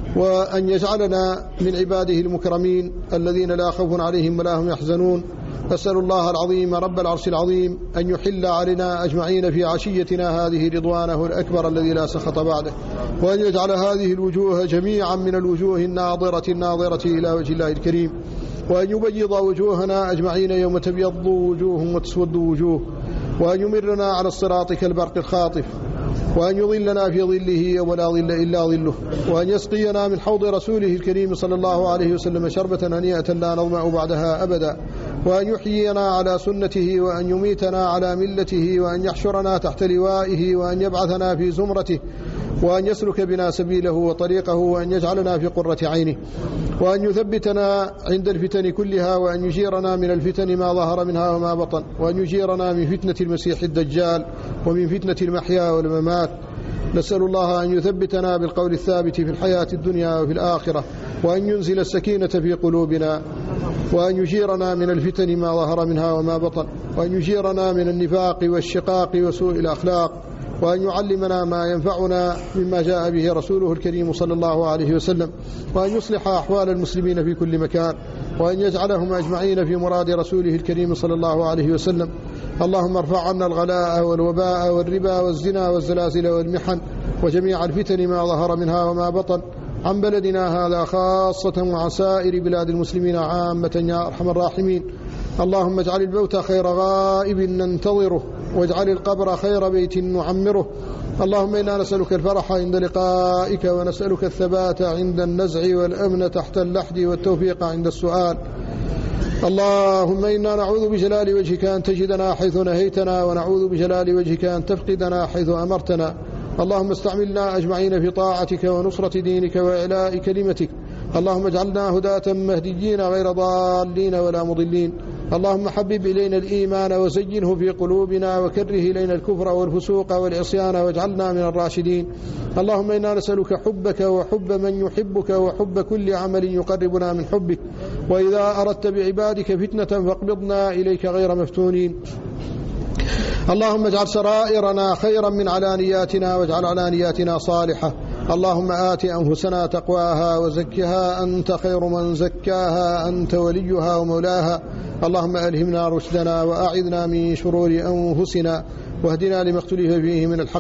وأن يجعلنا من عباده المكرمين الذين لا خوف عليهم ولا هم يحزنون. أسأل الله العظيم رب العرش العظيم أن يحل علينا أجمعين في عشيتنا هذه رضوانه الأكبر الذي لا سخط بعده، وأن يجعل هذه الوجوه جميعا من الوجوه الناظرة إلى وجه الله الكريم، وأن يبيض وجوهنا أجمعين يوم تبيض وجوه وتسود وجوه، وأن يمرنا على الصراط كالبرق الخاطف، وأن يظلنا في ظله يوم لا ظل إلا ظله، وأن يسقينا من حوض رسوله الكريم صلى الله عليه وسلم شربة هنيئة لا نظمأ بعدها أبدا، وأن يحيينا على سنته، وأن يميتنا على ملته، وأن يحشرنا تحت لوائه، وأن يبعثنا في زمرته، وأن يسلك بنا سبيله وطريقه، وأن يجعلنا في قرة عينه، وأن يثبتنا عند الفتن كلها، وأن يجيرنا من الفتن ما ظهر منها وما بطن، وأن يجيرنا من فتنة المسيح الدجال ومن فتنة المحيا والممات. نسأل الله أن يثبتنا بالقول الثابت في الحياة الدنيا وفي الآخرة، وأن ينزل السكينة في قلوبنا، وأن يجيرنا من الفتن ما ظهر منها وما بطن، وأن يجيرنا من النفاق والشقاق وسوء الأخلاق، وأن يعلمنا ما ينفعنا مما جاء به رسوله الكريم صلى الله عليه وسلم، وأن يصلح أحوال المسلمين في كل مكان، وأن يجعلهم أجمعين في مراد رسوله الكريم صلى الله عليه وسلم. اللهم ارفع عنا الغلاء والوباء والربا والزنا والزلازل والمحن وجميع الفتن ما ظهر منها وما بطن عن بلدنا هذا خاصة وعن سائر بلاد المسلمين عامة يا أرحم الراحمين. اللهم اجعل الموت خير غائب ننتظره، واجعل القبر خير بيت نعمره، اللهم إنا نسألك الفرح عند لقائك، ونسألك الثبات عند النزع، والأمن تحت اللحد، والتوفيق عند السؤال. اللهم إنا نعوذ بجلال وجهك أن تجدنا حيث نهيتنا، ونعوذ بجلال وجهك أن تفقدنا حيث أمرتنا. اللهم استعملنا أجمعين في طاعتك ونصرة دينك وإعلاء كلمتك. اللهم اجعلنا هداة مهديين غير ضالين ولا مضلين. اللهم حبب إلينا الإيمان وزينه في قلوبنا، وكره إلينا الكفر والفسوق والعصيان، واجعلنا من الراشدين. اللهم إنا نسألك حبك وحب من يحبك، وحب كل عمل يقربنا من حبك. وإذا أردت بعبادك فتنة فاقبضنا إليك غير مفتونين. اللهم اجعل سرائرنا خيرا من علانياتنا، واجعل علانياتنا صالحة. اللهم آت أنفسنا تقواها وزكها أنت خير من زكاها، أنت وليها ومولاها. اللهم ألهمنا رشدنا، وأعذنا من شرور أنفسنا، واهدنا لما اختلف فيه من الحق